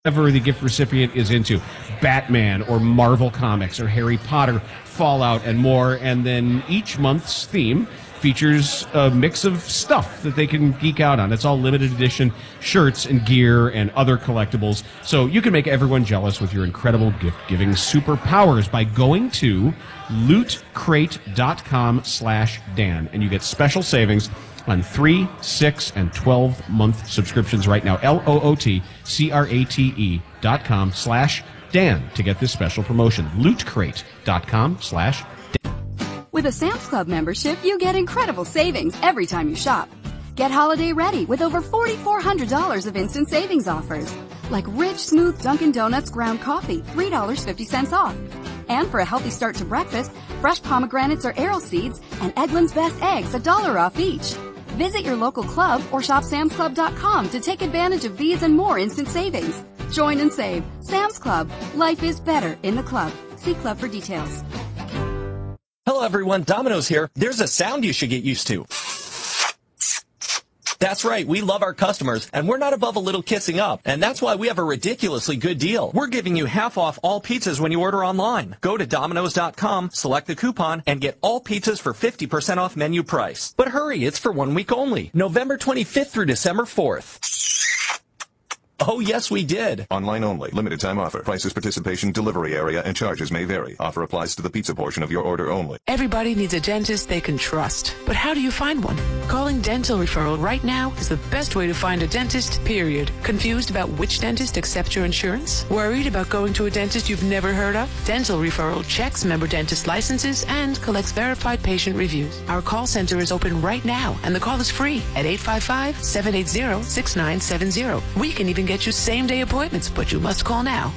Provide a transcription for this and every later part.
whatever the gift recipient is into, Batman or Marvel Comics or Harry Potter, Fallout, and more. And then each month's theme features a mix of stuff that they can geek out on. It's all limited edition shirts and gear and other collectibles. So you can make everyone jealous with your incredible gift-giving superpowers by going to lootcrate.com/Dan, and you get special savings on 3, 6, and 12-month subscriptions right now. LOOTCRATE.com/Dan to get this special promotion. lootcrate.com/Dan. With a Sam's Club membership, you get incredible savings every time you shop. Get holiday ready with over $4,400 of instant savings offers, like rich, smooth Dunkin' Donuts ground coffee, $3.50 off. And for a healthy start to breakfast, fresh pomegranates or arrow seeds and Eggland's Best Eggs, $1 off each. Visit your local club or shop samsclub.com to take advantage of these and more instant savings. Join and save. Sam's Club. Life is better in the club. See club for details. Hello everyone, Domino's here. There's a sound you should get used to. That's right, we love our customers, and we're not above a little kissing up. And that's why we have a ridiculously good deal. We're giving you half off all pizzas when you order online. Go to Domino's.com, select the coupon, and get all pizzas for 50% off menu price. But hurry, it's for 1 week only. November 25th through December 4th. Oh, yes, we did. Online only. Limited time offer. Prices, participation, delivery area, and charges may vary. Offer applies to the pizza portion of your order only. Everybody needs a dentist they can trust. But how do you find one? Calling Dental Referral right now is the best way to find a dentist, period. Confused about which dentist accepts your insurance? Worried about going to a dentist you've never heard of? Dental Referral checks member dentist licenses and collects verified patient reviews. Our call center is open right now, and the call is free at 855-780-6970. We can even get you same-day appointments, but you must call now.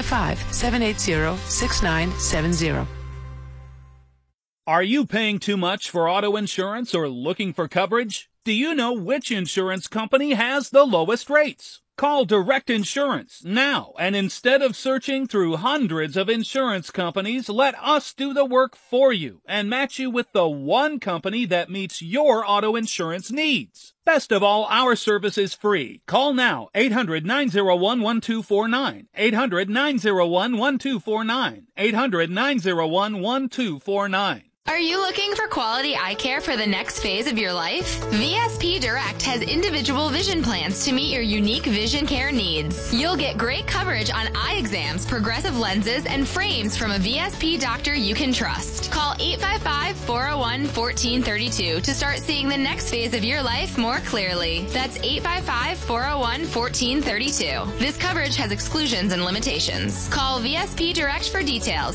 855-780-6970. Are you paying too much for auto insurance or looking for coverage? Do you know which insurance company has the lowest rates? Call Direct Insurance now, and instead of searching through hundreds of insurance companies, let us do the work for you and match you with the one company that meets your auto insurance needs. Best of all, our service is free. Call now, 800-901-1249, 800-901-1249, 800-901-1249. Are you looking for quality eye care for the next phase of your life? VSP Direct has individual vision plans to meet your unique vision care needs. You'll get great coverage on eye exams, progressive lenses, and frames from a VSP doctor you can trust. Call 855-401-1432 to start seeing the next phase of your life more clearly. That's 855-401-1432. This coverage has exclusions and limitations. Call VSP Direct for details.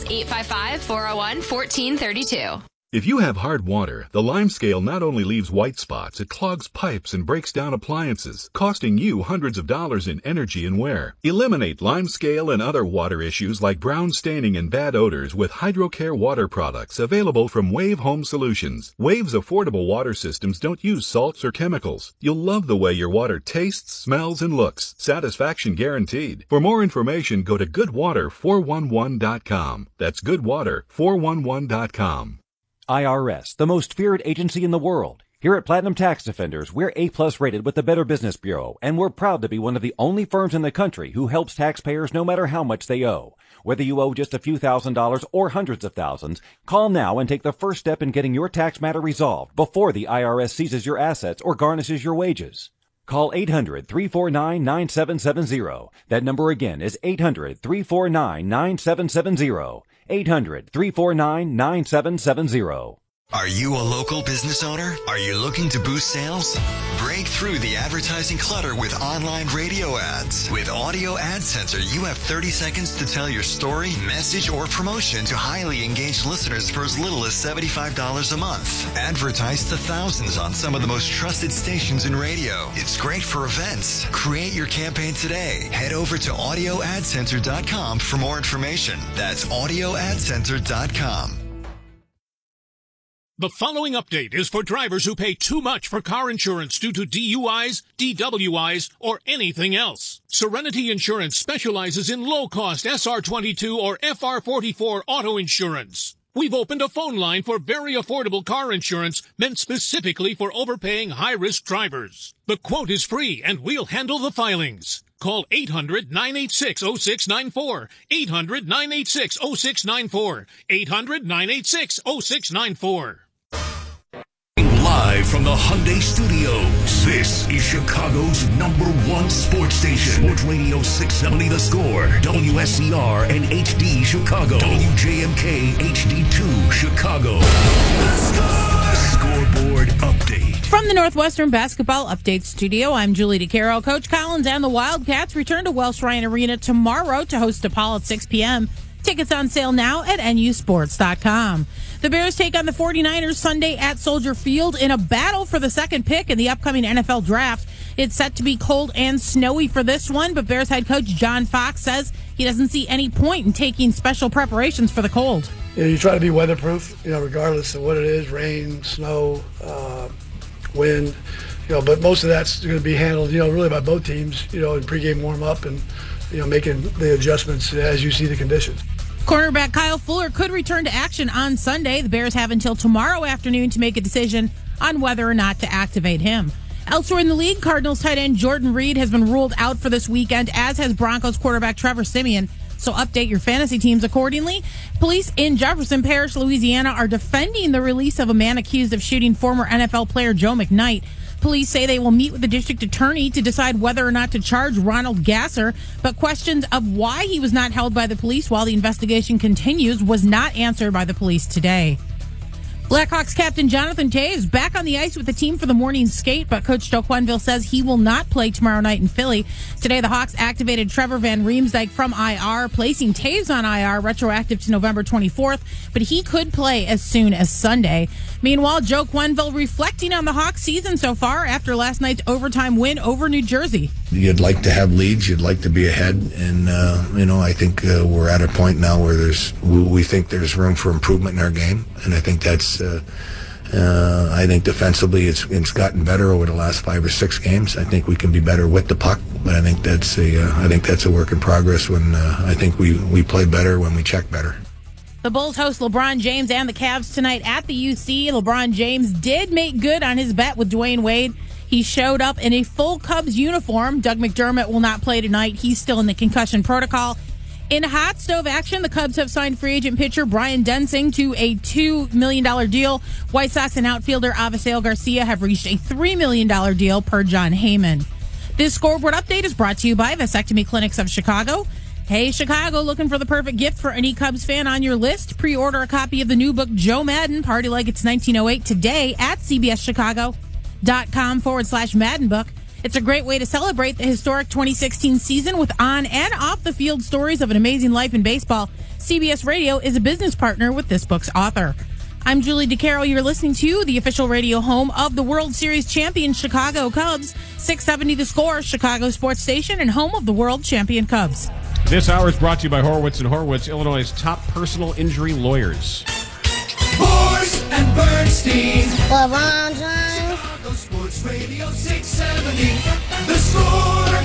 855-401-1432. If you have hard water, the Lime Scale not only leaves white spots, it clogs pipes and breaks down appliances, costing you hundreds of dollars in energy and wear. Eliminate Lime Scale and other water issues like brown staining and bad odors with HydroCare water products available from Wave Home Solutions. Wave's affordable water systems don't use salts or chemicals. You'll love the way your water tastes, smells, and looks. Satisfaction guaranteed. For more information, go to goodwater411.com. That's goodwater411.com. IRS, the most feared agency in the world. Here at Platinum Tax Defenders, we're A-plus rated with the Better Business Bureau, and we're proud to be one of the only firms in the country who helps taxpayers no matter how much they owe. Whether you owe just a few $1,000s or hundreds of thousands, call now and take the first step in getting your tax matter resolved before the IRS seizes your assets or garnishes your wages. Call 800-349-9770. That number again is 800-349-9770. 800-349-9770. Are you a local business owner? Are you looking to boost sales? Break through the advertising clutter with online radio ads. With Audio Ad Center, you have 30 seconds to tell your story, message, or promotion to highly engaged listeners for as little as $75 a month. Advertise to thousands on some of the most trusted stations in radio. It's great for events. Create your campaign today. Head over to audioadcenter.com for more information. That's audioadcenter.com. The following update is for drivers who pay too much for car insurance due to DUIs, DWIs, or anything else. Serenity Insurance specializes in low-cost SR22 or FR44 auto insurance. We've opened a phone line for very affordable car insurance meant specifically for overpaying high-risk drivers. The quote is free, and we'll handle the filings. Call 800-986-0694. 800-986-0694. 800-986-0694. Live from the Hyundai Studios, this is Chicago's #1 sports station. Sports Radio 670 The Score, WSCR and HD Chicago, WJMK HD2 Chicago. The Score! Scoreboard update. From the Northwestern Basketball Update Studio, I'm Julie DeCaro. Coach Collins and the Wildcats return to Welsh Ryan Arena tomorrow to host DePaul at 6 p.m. Tickets on sale now at nusports.com. The Bears take on the 49ers Sunday at Soldier Field in a battle for the second pick in the upcoming NFL draft. It's set to be cold and snowy for this one, but Bears head coach John Fox says he doesn't see any point in taking special preparations for the cold. You try to be weatherproof, regardless of what it is, rain, snow, wind, but most of that's going to be handled, really by both teams, in pregame warm-up and, making the adjustments as you see the conditions. Cornerback Kyle Fuller could return to action on Sunday. The Bears have until tomorrow afternoon to make a decision on whether or not to activate him. Elsewhere in the league, Cardinals tight end Jordan Reed has been ruled out for this weekend, as has Broncos quarterback Trevor Siemian. So update your fantasy teams accordingly. Police in Jefferson Parish, Louisiana, are defending the release of a man accused of shooting former NFL player Joe McKnight. Police say they will meet with the district attorney to decide whether or not to charge Ronald Gasser, but questions of why he was not held by the police while the investigation continues was not answered by the police today. Blackhawks captain Jonathan Toews back on the ice with the team for the morning skate, but Coach Joe Quenneville says he will not play tomorrow night in Philly. Today, the Hawks activated Trevor Van Riemsdyk from IR, placing Toews on IR retroactive to November 24th, but he could play as soon as Sunday. Meanwhile, Joe Quenneville reflecting on the Hawks season so far after last night's overtime win over New Jersey. You'd like to have leads, you'd like to be ahead, and I think we're at a point now where we think there's room for improvement in our game, and I think that's I think defensively it's gotten better over the last 5 or 6 games. I think we can be better with the puck, but I think that's a work in progress. When I think we play better when we check better. The Bulls host LeBron James and the Cavs tonight at the UC. LeBron James did make good on his bet with Dwayne Wade. He showed up in a full Cubs uniform. Doug McDermott will not play tonight. He's still in the concussion protocol. In hot stove action, the Cubs have signed free agent pitcher Brian Densing to a $2 million deal. White Sox and outfielder Avisail Garcia have reached a $3 million deal per John Heyman. This scoreboard update is brought to you by Vasectomy Clinics of Chicago. Hey, Chicago, looking for the perfect gift for any Cubs fan on your list? Pre-order a copy of the new book, Joe Madden, Party Like It's 1908, today at cbschicago.com/Madden book. It's a great way to celebrate the historic 2016 season with on and off the field stories of an amazing life in baseball. CBS Radio is a business partner with this book's author. I'm Julie DeCaro. You're listening to the official radio home of the World Series champion Chicago Cubs. 670 The Score, Chicago sports station and home of the world champion Cubs. This hour is brought to you by Horowitz & Horowitz, Illinois' top personal injury lawyers. Horst and Bernstein. LeBron James. Chicago Sports Radio 670. The Score.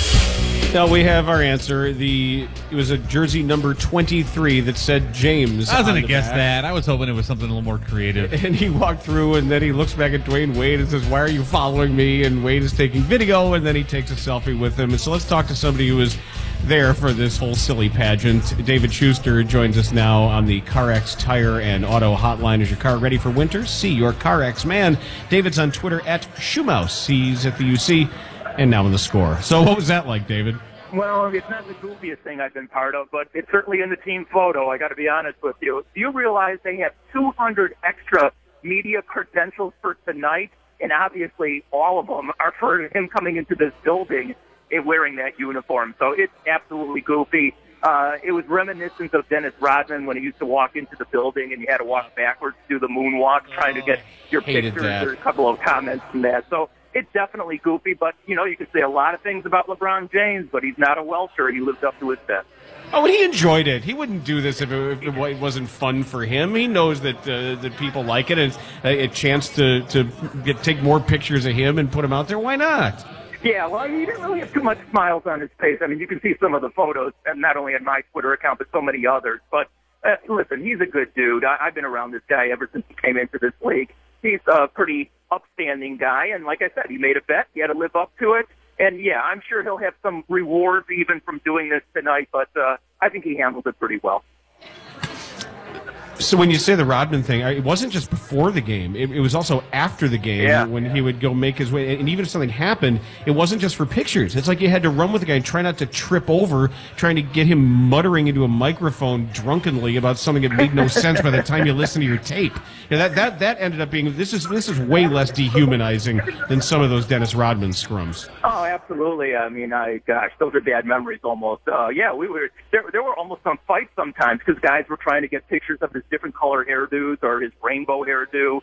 Now we have our answer. It was a jersey number 23 that said James. I was going to guess that. I was hoping it was something a little more creative. And he walked through, and then he looks back at Dwayne Wade and says, "Why are you following me?" And Wade is taking video, and then he takes a selfie with him. And so let's talk to somebody who was there for this whole silly pageant. David Schuster joins us now on the CarX Tire and Auto Hotline. Is your car ready for winter? See your CarX man. David's on Twitter at Shoemouse. He's at the UC and now in The Score. So what was that like, David? Well, it's not the goofiest thing I've been part of, but it's certainly in the team photo. I got to be honest with you. Do you realize they have 200 extra media credentials for tonight? And obviously all of them are for him coming into this building and wearing that uniform. So it's absolutely goofy. It was reminiscent of Dennis Rodman when he used to walk into the building and you had to walk backwards to do the moonwalk trying to get your pictures or a couple of comments from that. So it's definitely goofy, but, you can say a lot of things about LeBron James, but he's not a Welsher. He lives up to his best. Oh, and he enjoyed it. He wouldn't do this if it wasn't fun for him. He knows that people like it, and it's a chance to take more pictures of him and put him out there. Why not? Yeah, well, he didn't really have too much smiles on his face. I mean, you can see some of the photos, and not only on my Twitter account, but so many others. But listen, he's a good dude. I've been around this guy ever since he came into this league. He's a pretty upstanding guy, and like I said, he made a bet. He had to live up to it. And yeah, I'm sure he'll have some rewards even from doing this tonight, but I think he handled it pretty well. So when you say the Rodman thing, it wasn't just before the game. It was also after the game when he would go make his way. And even if something happened, it wasn't just for pictures. It's like you had to run with the guy and try not to trip over, trying to get him muttering into a microphone drunkenly about something that made no sense by the time you listen to your tape. That ended up being, this is way less dehumanizing than some of those Dennis Rodman scrums. Oh, absolutely. I mean, gosh, those are bad memories almost. There were almost some fights sometimes because guys were trying to get pictures of his different color hairdos or his rainbow hairdo,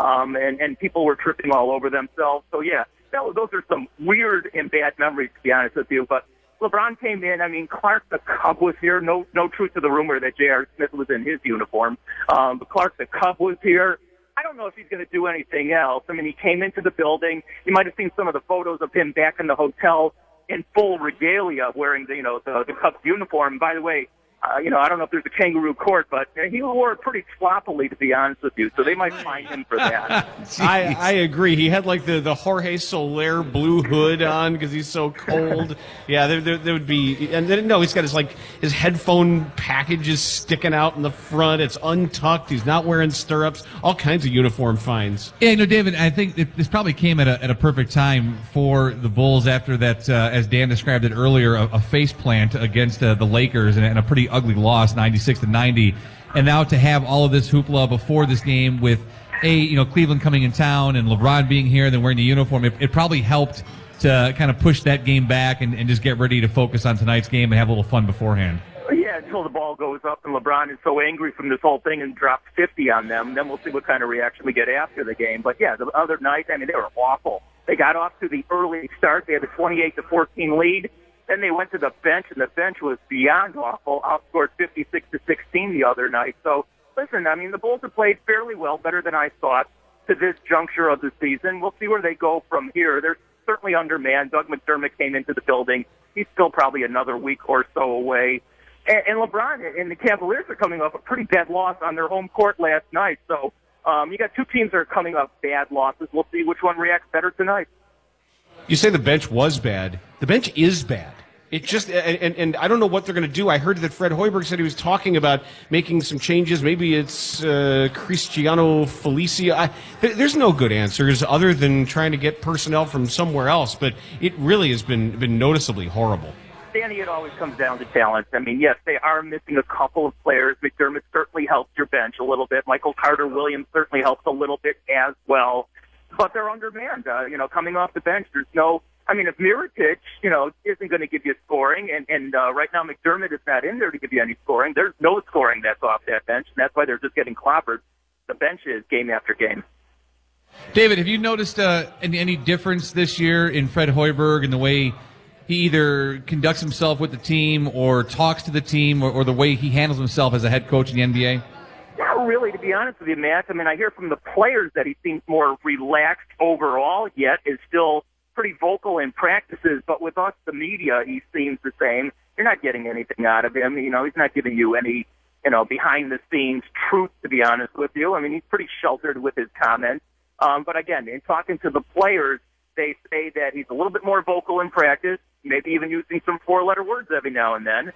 and people were tripping all over themselves. So yeah, those are some weird and bad memories, to be honest with you. But LeBron came in. I mean, Clark the Cub was here. No truth to the rumor that J.R. Smith was in his uniform. But Clark the Cub was here. I don't know if he's going to do anything else. I mean, he came into the building. You might have seen some of the photos of him back in the hotel in full regalia, wearing the Cubs uniform. By the way, I don't know if there's a kangaroo court, but he wore it pretty sloppily, to be honest with you. So they might fine him for that. I agree. He had like the Jorge Soler blue hood on because he's so cold. Yeah, there would be, and then he's got his headphone package is sticking out in the front. It's untucked. He's not wearing stirrups. All kinds of uniform fines. Yeah, David, I think this probably came at a perfect time for the Bulls after that, as Dan described it earlier, a face plant against the Lakers and a pretty ugly loss, 96-90, and now to have all of this hoopla before this game with Cleveland coming in town and LeBron being here and then wearing the uniform, it probably helped to kind of push that game back and just get ready to focus on tonight's game and have a little fun beforehand. Yeah, until the ball goes up and LeBron is so angry from this whole thing and drops 50 on them, then we'll see what kind of reaction we get after the game. But yeah, the other night, I mean, they were awful. They got off to the early start. They had a 28-14 lead. Then they went to the bench, and the bench was beyond awful. Outscored 56-16 the other night. So, listen, I mean, the Bulls have played fairly well, better than I thought, to this juncture of the season. We'll see where they go from here. They're certainly undermanned. Doug McDermott came into the building. He's still probably another week or so away. And LeBron and the Cavaliers are coming off a pretty bad loss on their home court last night. So you got two teams that are coming off bad losses. We'll see which one reacts better tonight. You say the bench was bad. The bench is bad. It just, and I don't know what they're going to do. I heard that Fred Hoiberg said he was talking about making some changes. Maybe it's Cristiano Felicia. There's no good answers other than trying to get personnel from somewhere else, but it really has been noticeably horrible. Danny, it always comes down to talent. I mean, yes, they are missing a couple of players. McDermott certainly helps your bench a little bit. Michael Carter-Williams certainly helps a little bit as well. But they're undermanned. Coming off the bench, there's no. I mean, if Mirotic, isn't going to give you scoring, and right now McDermott is not in there to give you any scoring, there's no scoring that's off that bench, and that's why they're just getting clobbered. The bench is game after game. David, have you noticed any difference this year in Fred Hoiberg and the way he either conducts himself with the team or talks to the team or the way he handles himself as a head coach in the NBA? Not really, to be honest with you, Matt. I mean, I hear from the players that he seems more relaxed overall, yet is still pretty vocal in practices. But with us, the media, he seems the same. You're not getting anything out of him. He's not giving you any, behind-the-scenes truth, to be honest with you. I mean, he's pretty sheltered with his comments. But again, in talking to the players, they say that he's a little bit more vocal in practice, maybe even using some four-letter words every now and then,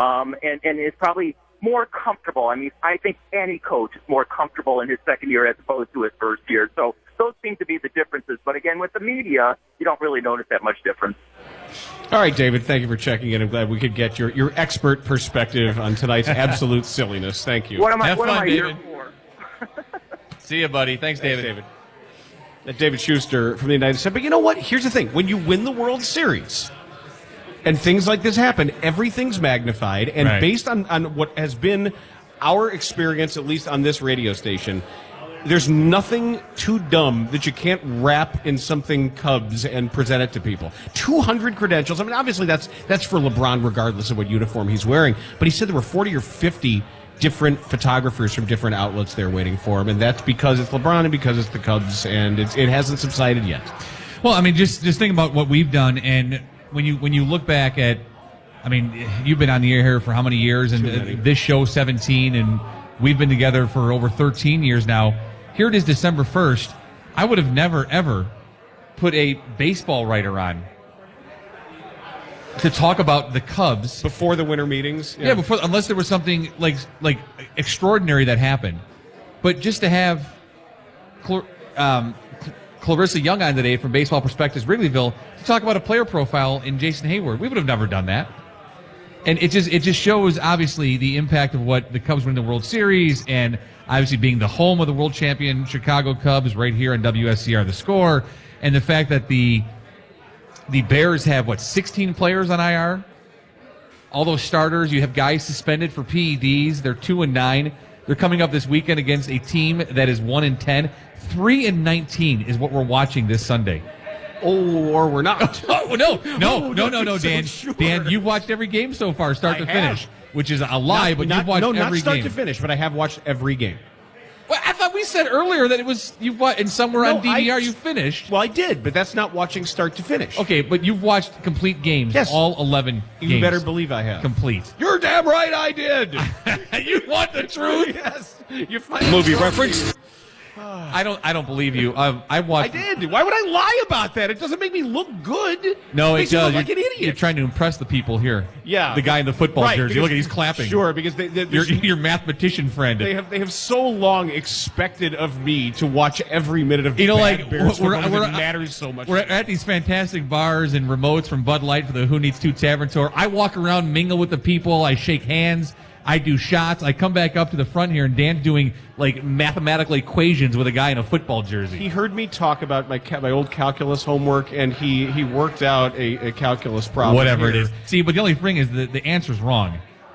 and is probably more comfortable. I mean, I think any coach is more comfortable in his second year as opposed to his first year. So those seem to be the differences. But again, with the media, you don't really notice that much difference. All right, David, thank you for checking in. I'm glad we could get your expert perspective on tonight's absolute silliness. Thank you. What am I David. here for? See you, buddy. Thanks, David. David Schuster from the United States. But you know what? Here's the thing. When you win the World Series and things like this happen, everything's magnified. And Right. based on what has been our experience, at least on this radio station, there's nothing too dumb that you can't wrap in something Cubs and present it to people. 200 credentials. I mean, obviously that's for LeBron regardless of what uniform he's wearing. But he said there were 40 or 50 different photographers from different outlets there waiting for him. And that's because it's LeBron and because it's the Cubs. And it hasn't subsided yet. Well, I mean, just think about what we've done. And when you look back at, I mean, you've been on the air here for how many years? And this show, 17, and we've been together for over 13 years now. Here it is, December 1st. I would have never, ever put a baseball writer on to talk about the Cubs before the winter meetings. Yeah, before, unless there was something like extraordinary that happened. But just to have Clarissa Young on today from Baseball Perspectives Wrigleyville to talk about a player profile in Jason Hayward, we would have never done that. And it just shows, obviously, the impact of what the Cubs win the World Series, and obviously being the home of the world champion Chicago Cubs right here on WSCR The Score, and the fact that the Bears have, 16 players on IR? All those starters. You have guys suspended for PEDs. They're 2-9. They're coming up this weekend against a team that is 1-10. 3-19 is what we're watching this Sunday. Oh, or we're not. Oh, no, Dan. Sure. Dan, you've watched every game so far, start to finish, which is a lie, but you've watched every game. Not start to finish, but I have watched every game. Well, I thought we said earlier that it was and somewhere on DVR you finished. Well, I did, but that's not watching start to finish. Okay, but you've watched complete games, all 11 games. You better believe I have. Complete. You're damn right I did. You want the truth? Yes. You movie reference. I don't believe you. I watched. I did. Why would I lie about that? It doesn't make me look good. No, it makes you does. look like an idiot. You're trying to impress the people here. Yeah, the guy in the football jersey. Because, look at he's clapping. Sure, because your mathematician friend. They have so long expected of me to watch every minute of Bears football because it matters so much. We're at these fantastic bars and remotes from Bud Light for the Who Needs Two Tavern Tour. I walk around, mingle with the people. I shake hands. I do shots. I come back up to the front here, and Dan's doing mathematical equations with a guy in a football jersey. He heard me talk about my old calculus homework, and he worked out a calculus problem. Whatever it is. See, but the only thing is the answer's wrong.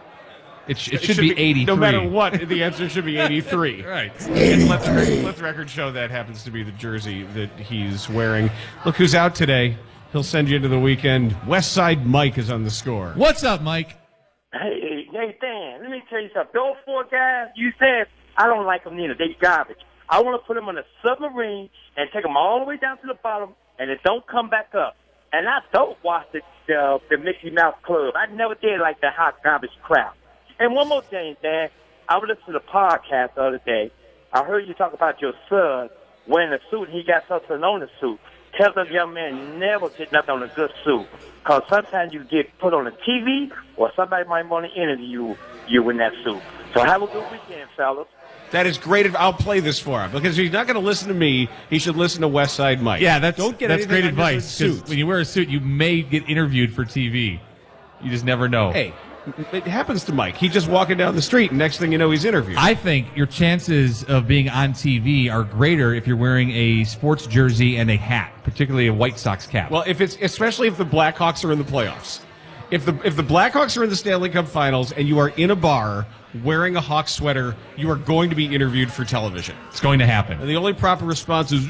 It should be 83. No matter what, the answer should be 83. Right. And let the record show that happens to be the jersey that he's wearing. Look who's out today. He'll send you into the weekend. Westside Mike is on the score. What's up, Mike? Hey, Dan, let me tell you something. Those four guys, you said, I don't like them neither. They garbage. I want to put them on a submarine and take them all the way down to the bottom, and it don't come back up. And I don't watch the Mickey Mouse Club. I never did like the hot garbage crap. And one more thing, Dan. I was listening to the podcast the other day. I heard you talk about your son wearing a suit, and he got something on the suit. Tell the young man never get nothing on a good suit. Because sometimes you get put on the TV, or somebody might want to interview you in that suit. So have a good weekend, fellas. That is great. I'll play this for him. Because if he's not going to listen to me, he should listen to Westside Mike. Yeah, that's great advice. Because when you wear a suit, you may get interviewed for TV. You just never know. Hey, it happens to Mike. He's just walking down the street, and next thing you know, he's interviewed. I think your chances of being on TV are greater if you're wearing a sports jersey and a hat, particularly a White Sox cap. Well, especially if the Blackhawks are in the playoffs. If the Blackhawks are in the Stanley Cup Finals and you are in a bar wearing a Hawks sweater, you are going to be interviewed for television. It's going to happen. And the only proper response is,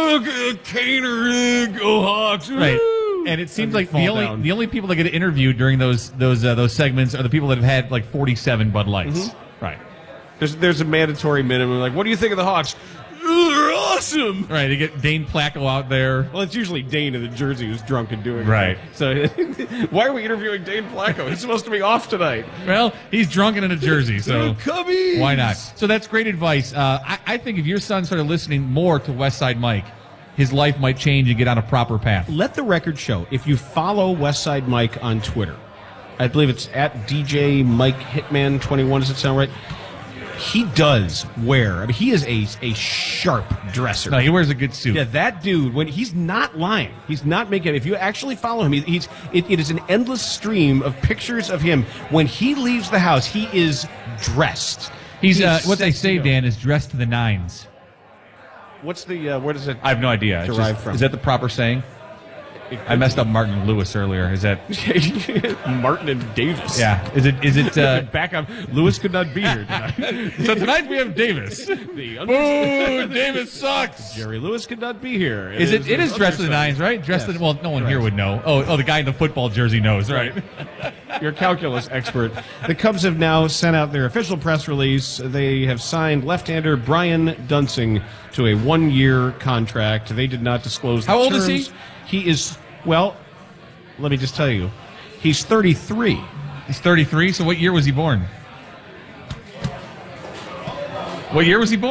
Kaner, go Hawks. Right. And it seems like the only people that get interviewed during those segments are the people that have had 47 Bud Lights. Mm-hmm. Right. There's a mandatory minimum. What do you think of the Hawks? They're awesome. Right. They get Dane Placco out there. Well, it's usually Dane in the jersey who's drunk and doing right. it. So why are we interviewing Dane Placco? He's supposed to be off tonight. Well, he's drunk and in a jersey, so Cubbies. Why not? So that's great advice. I think if your son started listening more to Westside Mike, his life might change and get on a proper path. Let the record show, if you follow Westside Mike on Twitter, I believe it's at DJ Mike Hitman 21. Does it sound right? He does wear. He is a sharp dresser. No, he wears a good suit. Yeah, that dude. When he's not lying, he's not making. If you actually follow him, it is an endless stream of pictures of him. When he leaves the house, he is dressed. He's what they say, Dan, is dressed to the nines. What's the where does it? I have no idea. Derive from? Is that the proper saying? I messed up Martin and Lewis earlier. Is that Martin and Davis? Yeah. Is it back up? Lewis could not be here tonight. So tonight we have Davis. Boo! Davis sucks. Jerry Lewis could not be here. It is dressed to the nines, right? Well, no one here would know. Oh, the guy in the football jersey knows, right? Your calculus expert. The Cubs have now sent out their official press release. They have signed left-hander Brian Dunsing to a 1-year contract. They did not disclose the How old terms. is he? He is, well, let me just tell you, he's 33. He's 33? So what year was he born? What year was he born?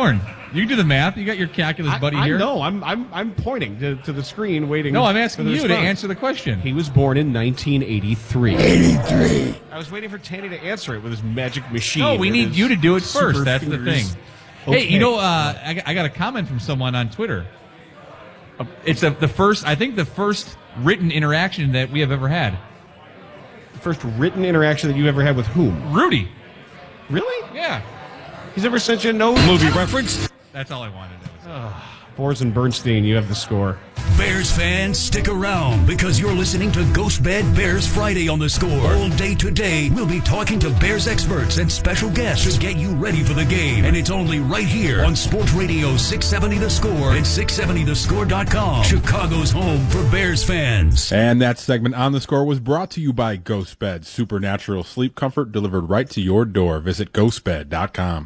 You do the math. You got your calculus buddy here. No, I'm pointing to the screen, waiting. No, I'm asking for the you to response. answer the question. He was born in 1983. 83. I was waiting for Tanny to answer it with his magic machine. No, we need you to do it first. That's the thing. Okay. Hey, I got a comment from someone on Twitter. It's the first written interaction that we have ever had. The first written interaction that you ever had with whom? Rudy. Really? Yeah. He's ever sent you a note? Movie reference? That's all I wanted. Boers and Bernstein, you have the score. Bears fans, stick around because you're listening to Ghost Bed Bears Friday on the Score. All day today, we'll be talking to Bears experts and special guests to get you ready for the game. And it's only right here on Sports Radio 670 The Score and 670thescore.com, Chicago's home for Bears fans. And that segment on The Score was brought to you by Ghost Bed, supernatural sleep comfort delivered right to your door. Visit ghostbed.com.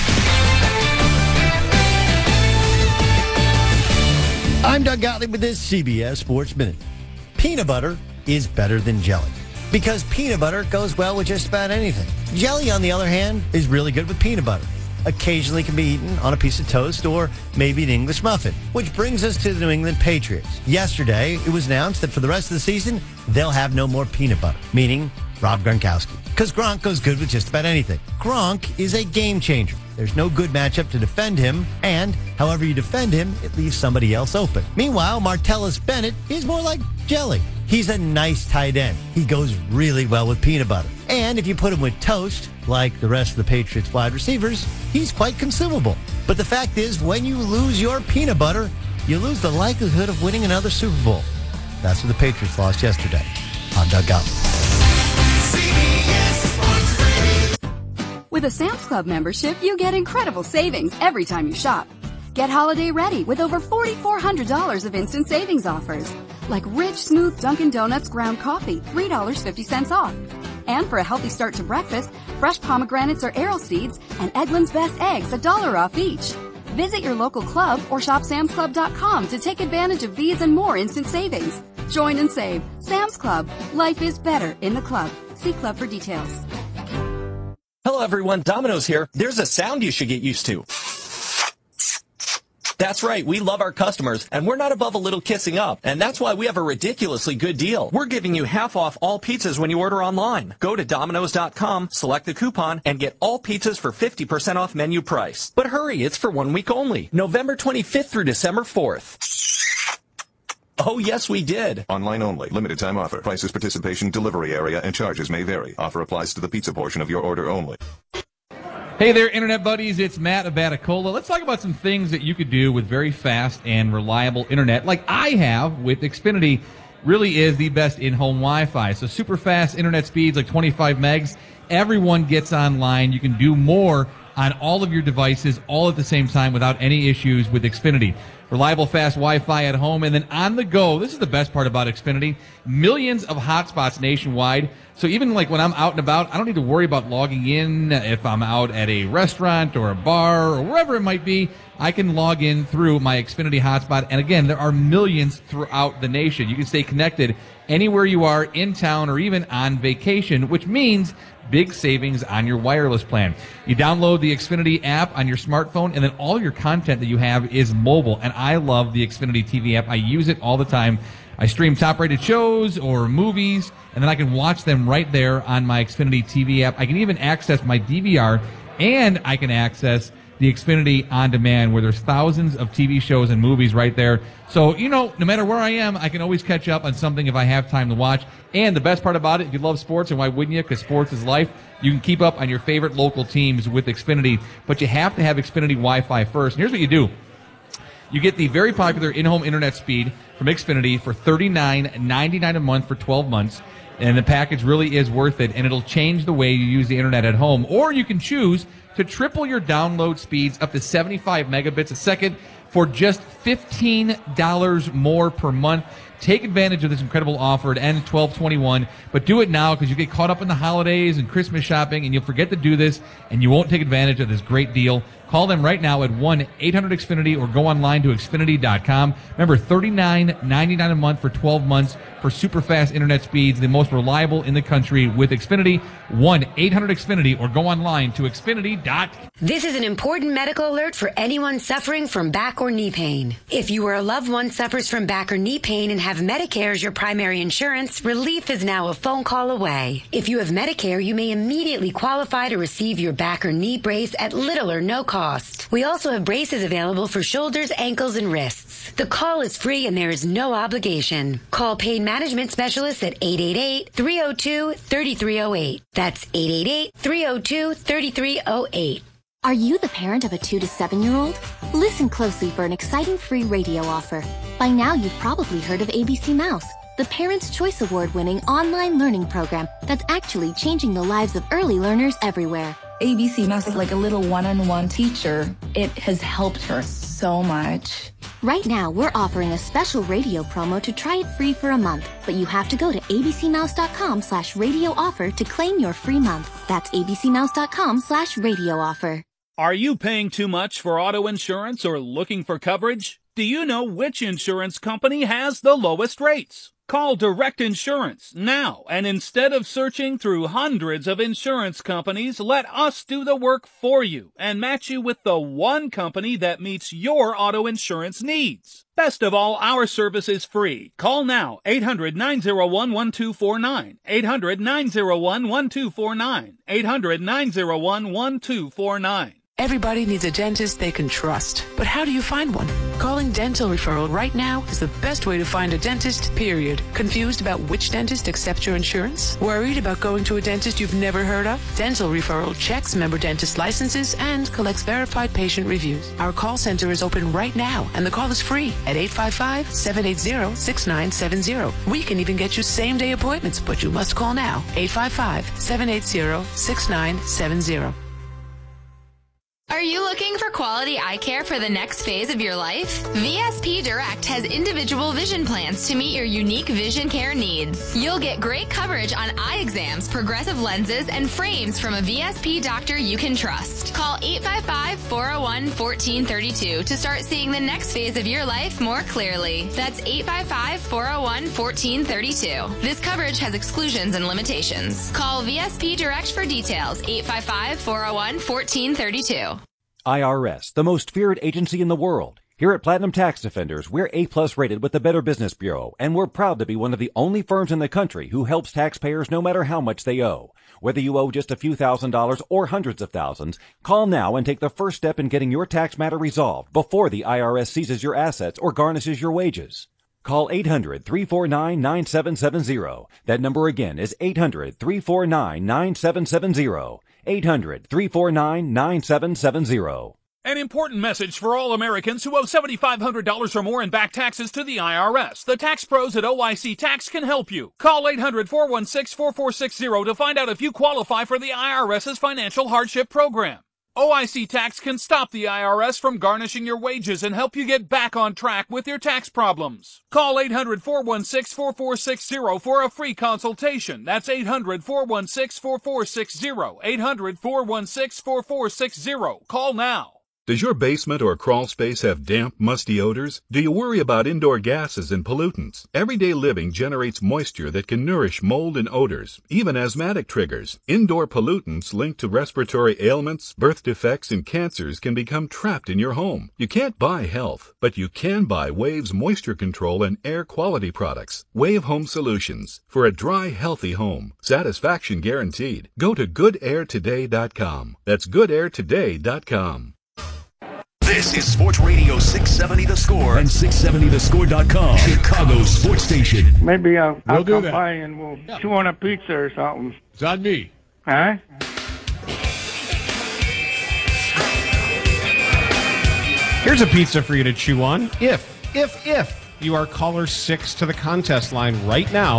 I'm Doug Gottlieb with this CBS Sports Minute. Peanut butter is better than jelly because peanut butter goes well with just about anything. Jelly, on the other hand, is really good with peanut butter. Occasionally can be eaten on a piece of toast or maybe an English muffin, which brings us to the New England Patriots. Yesterday, it was announced that for the rest of the season, they'll have no more peanut butter, meaning Rob Gronkowski, because Gronk goes good with just about anything. Gronk is a game changer. There's no good matchup to defend him, and however you defend him, it leaves somebody else open. Meanwhile, Martellus Bennett is more like jelly. He's a nice tight end. He goes really well with peanut butter. And if you put him with toast, like the rest of the Patriots wide receivers, he's quite consumable. But the fact is, when you lose your peanut butter, you lose the likelihood of winning another Super Bowl. That's what the Patriots lost yesterday. I'm Doug Gottlieb. With a Sam's Club membership, you get incredible savings every time you shop. Get holiday ready with over $4,400 of instant savings offers, like rich, smooth Dunkin' Donuts ground coffee, $3.50 off. And for a healthy start to breakfast, fresh pomegranates or arrow seeds and Eggland's Best Eggs, $1 off each. Visit your local club or shop samsclub.com to take advantage of these and more instant savings. Join and save. Sam's Club. Life is better in the club. See club for details. Hello everyone, Domino's here. There's a sound you should get used to. That's right, we love our customers, and we're not above a little kissing up. And that's why we have a ridiculously good deal. We're giving you half off all pizzas when you order online. Go to Domino's.com, select the coupon, and get all pizzas for 50% off menu price. But hurry, it's for 1 week only. November 25th through December 4th. Oh, yes, we did. Online only. Limited time offer. Prices, participation, delivery area, and charges may vary. Offer applies to the pizza portion of your order only. Hey there, Internet buddies. It's Matt Abaticola. Let's talk about some things that you could do with very fast and reliable Internet like I have with Xfinity. Really is the best in-home Wi-Fi. So super fast Internet speeds like 25 megs. Everyone gets online. You can do more on all of your devices all at the same time without any issues with Xfinity. Reliable, fast Wi-Fi at home, and then on the go. This is the best part about Xfinity. Millions of hotspots nationwide. So even like when I'm out and about, I don't need to worry about logging in if I'm out at a restaurant or a bar or wherever it might be. I can log in through my Xfinity hotspot. And again, there are millions throughout the nation. You can stay connected anywhere you are in town or even on vacation, which means big savings on your wireless plan. You download the Xfinity app on your smartphone, and then all your content that you have is mobile. And I love the Xfinity TV app. I use it all the time. I stream top-rated shows or movies, and then I can watch them right there on my Xfinity TV app. I can even access my DVR, and I can access the Xfinity On Demand, where there's thousands of TV shows and movies right there. So, you know, no matter where I am, I can always catch up on something if I have time to watch. And the best part about it, if you love sports, and why wouldn't you? Because sports is life. You can keep up on your favorite local teams with Xfinity, but you have to have Xfinity Wi-Fi first. And here's what you do. You get the very popular in-home internet speed from Xfinity for $39.99 a month for 12 months. And the package really is worth it, and it'll change the way you use the internet at home. Or you can choose to triple your download speeds up to 75 megabits a second for just $15 more per month. Take advantage of this incredible offer. It ends 12/21, but do it now because you get caught up in the holidays and Christmas shopping, and you'll forget to do this, and you won't take advantage of this great deal. Call them right now at 1-800-XFINITY or go online to Xfinity.com. Remember, $39.99 a month for 12 months for super fast internet speeds, the most reliable in the country with Xfinity. 1-800-XFINITY or go online to Xfinity.com. This is an important medical alert for anyone suffering from back or knee pain. If you or a loved one suffers from back or knee pain and have Medicare as your primary insurance, relief is now a phone call away. If you have Medicare, you may immediately qualify to receive your back or knee brace at little or no cost. We also have braces available for shoulders, ankles, and wrists. The call is free and there is no obligation. Call Pain Management Specialists at 888-302-3308. That's 888-302-3308. Are you the parent of a 2 to 7-year-old? Listen closely for an exciting free radio offer. By now, you've probably heard of ABC Mouse, the Parents' Choice Award-winning online learning program that's actually changing the lives of early learners everywhere. ABC Mouse is like a little one-on-one teacher. It has helped her so much. Right now, we're offering a special radio promo to try it free for a month, but you have to go to abcmouse.com/radio offer to claim your free month. That's abcmouse.com/radio offer. Are you paying too much for auto insurance or looking for coverage? Do you know which insurance company has the lowest rates? Call Direct Insurance now, and instead of searching through hundreds of insurance companies, let us do the work for you and match you with the one company that meets your auto insurance needs. Best of all, our service is free. Call now, 800-901-1249, 800-901-1249, 800-901-1249. Everybody needs a dentist they can trust. But how do you find one? Calling Dental Referral right now is the best way to find a dentist, period. Confused about which dentist accepts your insurance? Worried about going to a dentist you've never heard of? Dental Referral checks member dentist licenses and collects verified patient reviews. Our call center is open right now, and the call is free at 855-780-6970. We can even get you same-day appointments, but you must call now. 855-780-6970. Are you looking for quality eye care for the next phase of your life? VSP Direct has individual vision plans to meet your unique vision care needs. You'll get great coverage on eye exams, progressive lenses, and frames from a VSP doctor you can trust. Call 855-401-1432 to start seeing the next phase of your life more clearly. That's 855-401-1432. This coverage has exclusions and limitations. Call VSP Direct for details. 855-401-1432. IRS, the most feared agency in the world. Here at Platinum Tax Defenders, we're A-plus rated with the Better Business Bureau, and we're proud to be one of the only firms in the country who helps taxpayers no matter how much they owe. Whether you owe just a few $1,000s or hundreds of thousands, call now and take the first step in getting your tax matter resolved before the IRS seizes your assets or garnishes your wages. Call 800-349-9770. That number again is 800-349-9770. 800-349-9770. An important message for all Americans who owe $7,500 or more in back taxes to the IRS. The tax pros at OIC Tax can help you. Call 800-416-4460 to find out if you qualify for the IRS's financial hardship program. OIC Tax can stop the IRS from garnishing your wages and help you get back on track with your tax problems. Call 800-416-4460 for a free consultation. That's 800-416-4460. 800-416-4460. Call now. Does your basement or crawl space have damp, musty odors? Do you worry about indoor gases and pollutants? Everyday living generates moisture that can nourish mold and odors, even asthmatic triggers. Indoor pollutants linked to respiratory ailments, birth defects, and cancers can become trapped in your home. You can't buy health, but you can buy Wave's moisture control and air quality products. Wave Home Solutions. For a dry, healthy home. Satisfaction guaranteed. Go to goodairtoday.com. That's goodairtoday.com. This is Sports Radio 670 The Score and 670thescore.com, Chicago's sports station. Maybe I'll We'll do come that. by and we'll chew on a pizza or something. It's on me. Huh? Here's a pizza for you to chew on. If you are caller 6 to the contest line right now,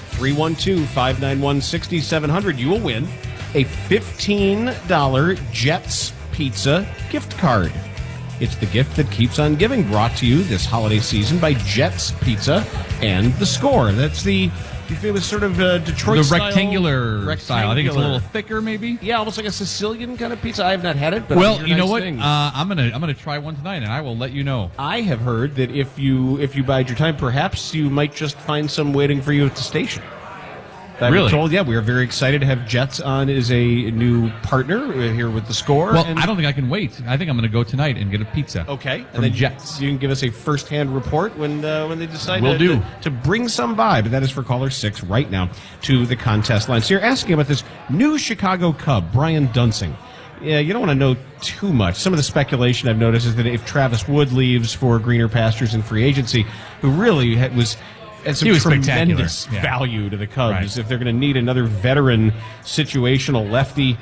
312-591-6700, you will win a $15 Jets Pizza gift card. It's the gift that keeps on giving, brought to you this holiday season by Jets Pizza and The Score. That's the It was sort of Detroit the rectangular style. I think it's a little Rectangular. thicker, maybe. Yeah, almost like a Sicilian kind of pizza. I have not had it, but Well, I've heard you know nice what? things. I'm gonna try one tonight, and I will let you know. I have heard that if you bide your time, perhaps you might just find some waiting for you at the station. I've Really? been told, yeah, we are very excited to have Jets on as a new partner here with the Score. Well, and I don't think I can wait. I think I'm going to go tonight and get a pizza. Okay, from and then Jets. you can give us a first-hand report when they decide Will do. to bring some by. But that is for caller 6 right now to the contest line. So you're asking about this new Chicago Cub, Brian Dunsing. Yeah, you don't want to know too much. Some of the speculation I've noticed is that if Travis Wood leaves for greener pastures in free agency, who really was some He was tremendous spectacular. Yeah. value to the Cubs, Right. if they're going to need another veteran situational lefty,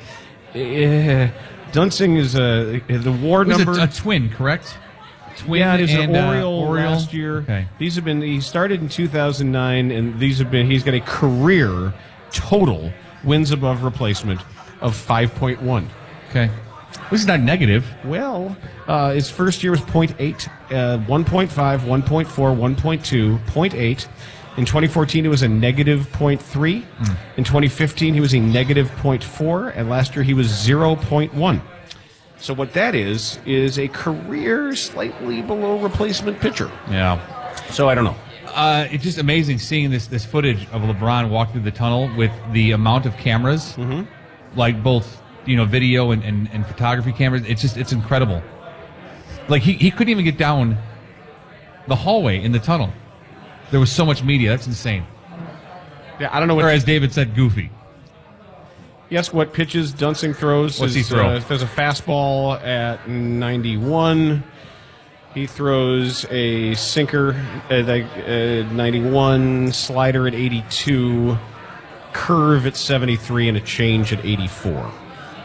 Dunsing is the WAR It was number. a twin, correct? Twin Yeah, he was an and, Oriole last year. Okay. These have been. He started in 2009, and these have been. He's got a career total wins above replacement of 5.1. Okay. This is not negative. Well, his first year was 0.8, 1.5, 1.4, 1.2, 0.8. In 2014, it was a negative 0.3. In 2015, he was a negative 0.4, and last year he was 0.1. So what that is a career slightly below replacement pitcher. Yeah. So I don't know. It's just amazing seeing this footage of LeBron walk through the tunnel with the amount of cameras, like both video and photography cameras. It's incredible. Like he couldn't even get down the hallway in the tunnel. There was so much media. That's insane. Yeah, I don't know what. Or as David said, goofy. Yes, what pitches Dunsing throws? What's he throw? There's a fastball at 91. He throws a sinker at 91, slider at 82, curve at 73, and a change at 84. All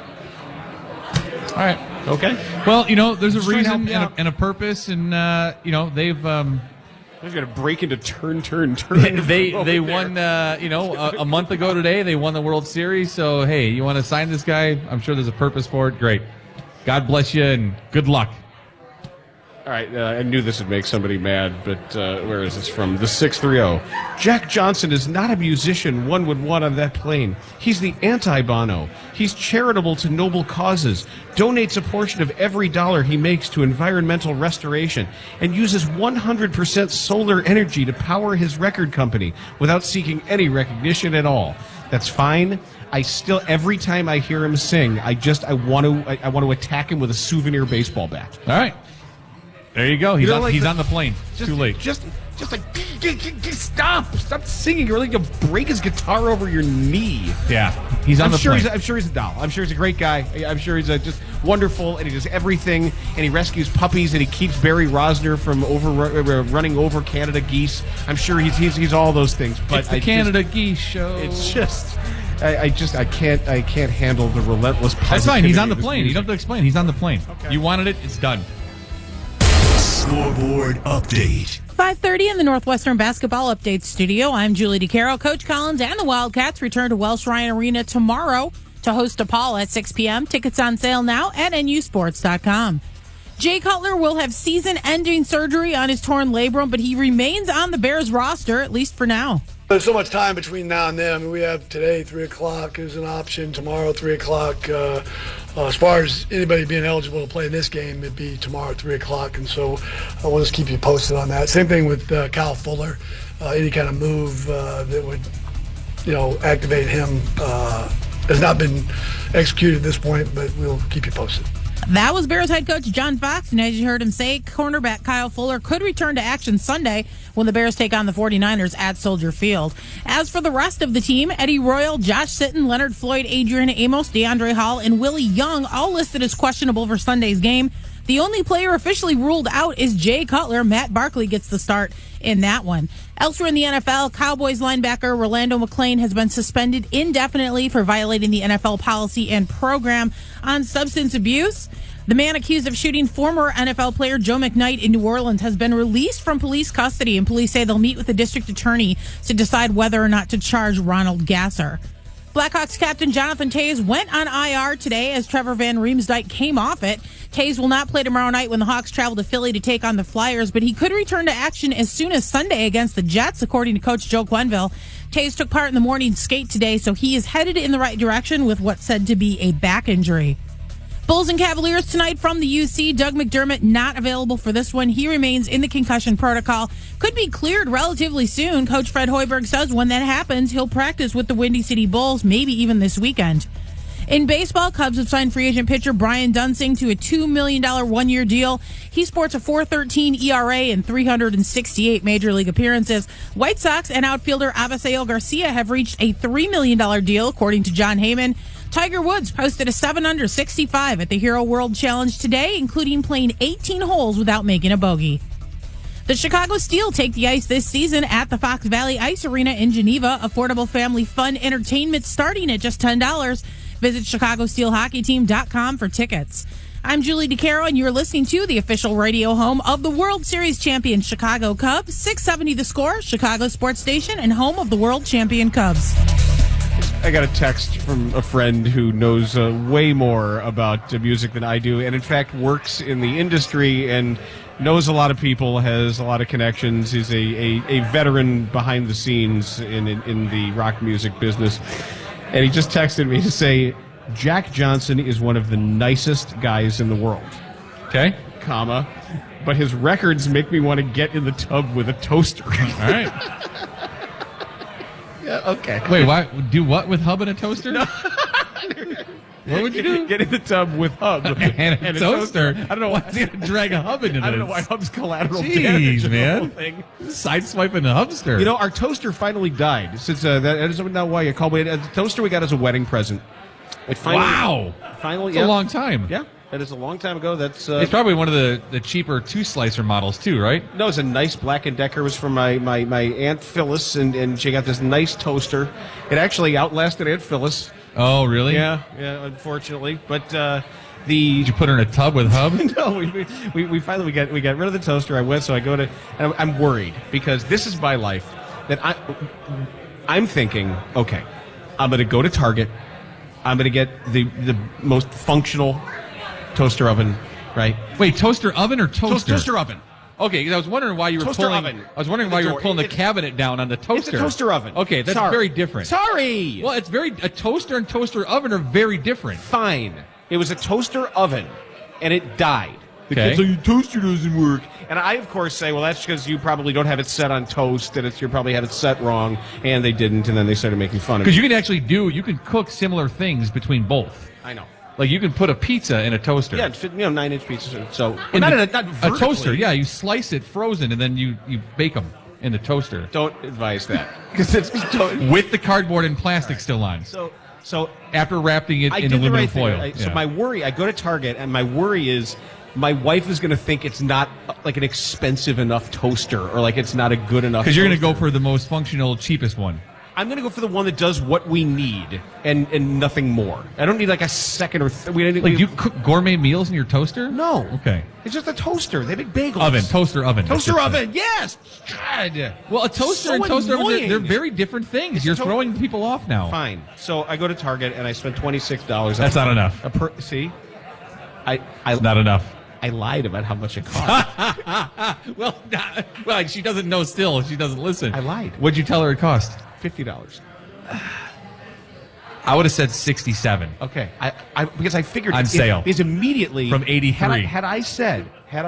right. Okay. Well, there's a Just trying to help reason you out. and a purpose, and they've. He's going to break into turn. They won, a month ago today. They won the World Series. So, hey, you want to sign this guy? I'm sure there's a purpose for it. Great. God bless you and good luck. All right, I knew this would make somebody mad, but where is this from? The 630. Jack Johnson is not a musician one would want on that plane. He's the anti-Bono. He's charitable to noble causes, donates a portion of every dollar he makes to environmental restoration, and uses 100% solar energy to power his record company without seeking any recognition at all. That's fine. I still, every time I hear him sing, I want to attack him with a souvenir baseball bat. All right. There you go. He's You're on the plane. Just, Too late. Just like stop singing. You're like to break his guitar over your knee. Yeah, he's on the plane. I'm sure he's a doll. I'm sure he's a great guy. I'm sure he's just wonderful, and he does everything. And he rescues puppies, and he keeps Barry Rosner from running over Canada geese. I'm sure he's all those things. But It's the Canada Geese Show. It's just. I can't handle the relentless positivity. That's fine. He's on the of his plane. You music. don't have to explain. He's on the plane. Okay. You wanted it. It's done. Scoreboard update. 5:30 in the Northwestern Basketball Update Studio. I'm Julie DeCaro. Coach Collins and the Wildcats return to Welsh Ryan Arena tomorrow to host DePaul at 6 p.m. Tickets on sale now at nusports.com. Jay Cutler will have season-ending surgery on his torn labrum, but he remains on the Bears roster, at least for now. There's so much time between now and then. I mean, we have today, 3 o'clock is an option. Tomorrow, 3 o'clock. As far as anybody being eligible to play in this game, it'd be tomorrow at 3 o'clock. And so we'll just keep you posted on that. Same thing with Kyle Fuller. Any kind of move that would, activate him has not been executed at this point, but we'll keep you posted. That was Bears head coach John Fox, and as you heard him say, cornerback Kyle Fuller could return to action Sunday when the Bears take on the 49ers at Soldier Field. As for the rest of the team, Eddie Royal, Josh Sitton, Leonard Floyd, Adrian Amos, DeAndre Hall, and Willie Young all listed as questionable for Sunday's game. The only player officially ruled out is Jay Cutler. Matt Barkley gets the start in that one. Elsewhere in the NFL, Cowboys linebacker Rolando McClain has been suspended indefinitely for violating the NFL policy and program on substance abuse. The man accused of shooting former NFL player Joe McKnight in New Orleans has been released from police custody, and police say they'll meet with the district attorney to decide whether or not to charge Ronald Gasser. Blackhawks captain Jonathan Toews went on IR today as Trevor Van Riemsdyk came off it. Toews will not play tomorrow night when the Hawks travel to Philly to take on the Flyers, but he could return to action as soon as Sunday against the Jets, according to Coach Joe Quenneville. Toews took part in the morning skate today, so he is headed in the right direction with what's said to be a back injury. Bulls and Cavaliers tonight from the UC. Doug McDermott not available for this one. He remains in the concussion protocol. Could be cleared relatively soon. Coach Fred Hoiberg says when that happens, he'll practice with the Windy City Bulls, maybe even this weekend. In baseball, Cubs have signed free agent pitcher Brian Dunsing to a $2 million one-year deal. He sports a .413 ERA and 368 Major League appearances. White Sox and outfielder Avisail Garcia have reached a $3 million deal, according to John Heyman. Tiger Woods posted a 7-under 65 at the Hero World Challenge today, including playing 18 holes without making a bogey. The Chicago Steel take the ice this season at the Fox Valley Ice Arena in Geneva. Affordable family fun entertainment starting at just $10. Visit ChicagoSteelHockeyTeam.com for tickets. I'm Julie DeCaro, and you're listening to the official radio home of the World Series champion Chicago Cubs, 670 The Score, Chicago Sports Station, and home of the world champion Cubs. I got a text from a friend who knows way more about music than I do, and in fact works in the industry and knows a lot of people, has a lot of connections. He's a veteran behind the scenes in the rock music business. And he just texted me to say, Jack Johnson is one of the nicest guys in the world. Okay. Comma. But his records make me want to get in the tub with a toaster. All right. Yeah, okay. Wait, why? Do what with Hub and a toaster? No. What would you do? Get in the tub with Hub and a toaster. I don't know why he's going to drag a Hub into this. I don't know why Hub's collateral damage in the whole thing. Sideswiping the Hubster. You know, our toaster finally died. Since that is not why you called me. The toaster we got as a wedding present. It finally, wow. Finally, it's a long time. Yeah. That is a long time ago. That's it's probably one of the cheaper two-slicer models, too, right? No, it's a nice Black & Decker. It was from my Aunt Phyllis, and she got this nice toaster. It actually outlasted Aunt Phyllis. Oh, really? Yeah, unfortunately. But did you put her in a tub with Hub? No, we finally got rid of the toaster. I went, so I go to, and I'm worried because this is my life. That I'm thinking, okay, I'm going to go to Target. I'm going to get the most functional toaster oven, right? Wait, toaster oven or toaster? Toaster oven. Okay, because I was wondering why you were toaster pulling. Oven. I was wondering why you were pulling the cabinet down on the toaster. It's a toaster oven. Okay, that's very different. Sorry. Well, it's a toaster and toaster oven are very different. Fine. It was a toaster oven, and it died. The Okay. kids say, your toaster doesn't work. And I, of course, say, well, that's because you probably don't have it set on toast, and you probably had it set wrong, and they didn't, and then they started making fun of it. Because you can cook similar things between both. I know. Like you can put a pizza in a toaster. Yeah, 9-inch pizzas. So not vertically. a toaster. Yeah, you slice it frozen and then you bake them in the toaster. Don't advise that because it's with the cardboard and plastic still on. So after wrapping it in aluminum foil. So my worry, I go to Target and my worry is my wife is going to think it's not like an expensive enough toaster or like it's not a good enough. Because you're going to go for the most functional, cheapest one. I'm going to go for the one that does what we need and nothing more. I don't need like a second or do you cook gourmet meals in your toaster? No. Okay. It's just a toaster. They make bagels. Toaster oven. Toaster oven, yes. God. Well, a toaster and toaster oven, they're very different things. You're throwing people off now. Fine. So I go to Target and I spend $26. That's not enough. See? It's not enough. I lied about how much it cost. Well, she doesn't know still. She doesn't listen. I lied. What'd you tell her it cost? $50. I would have said 67. Okay, I because I figured on sale because immediately from 83. Had I said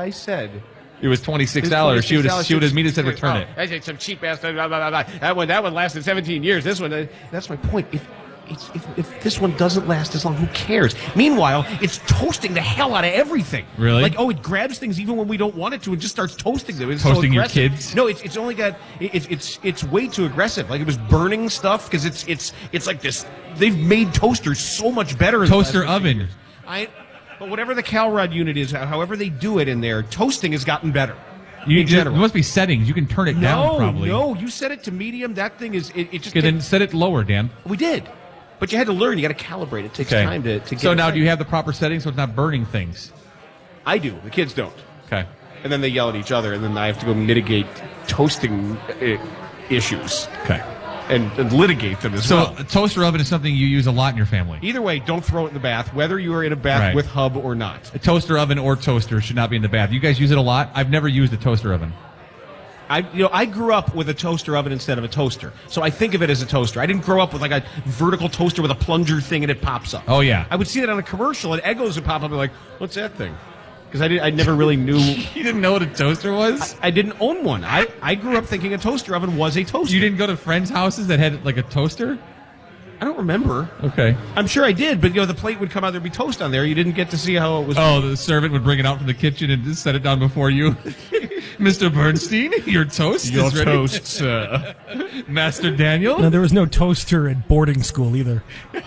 it was $26, she would have immediately said return it. I said some cheap ass. Blah, blah, blah, blah. That one lasted 17 years. This one, that's my point. If this one doesn't last as long, who cares? Meanwhile, it's toasting the hell out of everything. Really? Like, it grabs things even when we don't want it to and just starts toasting them. It's toasting so your kids? No, it's only got it's way too aggressive. Like it was burning stuff because it's like this. They've made toasters so much better. Toaster oven. But whatever the CalRod unit is, however they do it in there, toasting has gotten better. There must be settings. You can turn it down probably. No, you set it to medium. That thing is it just. Okay, then set it lower, Dan. We did. But you had to learn. You got to calibrate. It takes time to get So it now right. do you have the proper settings so it's not burning things? I do. The kids don't. Okay. And then they yell at each other, and then I have to go mitigate toasting issues. Okay. and litigate them as well. So a toaster oven is something you use a lot in your family. Either way, don't throw it in the bath, whether you are in a bath with Hub or not. A toaster oven or toaster should not be in the bath. You guys use it a lot? I've never used a toaster oven. I grew up with a toaster oven instead of a toaster, so I think of it as a toaster. I didn't grow up with like a vertical toaster with a plunger thing and it pops up. Oh, yeah. I would see that on a commercial, and Eggos would pop up and be like, what's that thing? Because I never really knew. You didn't know what a toaster was? I didn't own one. I grew up thinking a toaster oven was a toaster. You didn't go to friends' houses that had like a toaster? I don't remember. Okay. I'm sure I did, but the plate would come out, there'd be toast on there. You didn't get to see how it was. Oh, the servant would bring it out from the kitchen and just set it down before you. Mr. Bernstein, your toast Your is ready. toast, sir. Master Daniel? No, there was no toaster at boarding school either.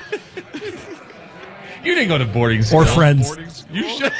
You didn't go to boarding school. Or friends. Boarding school? You should.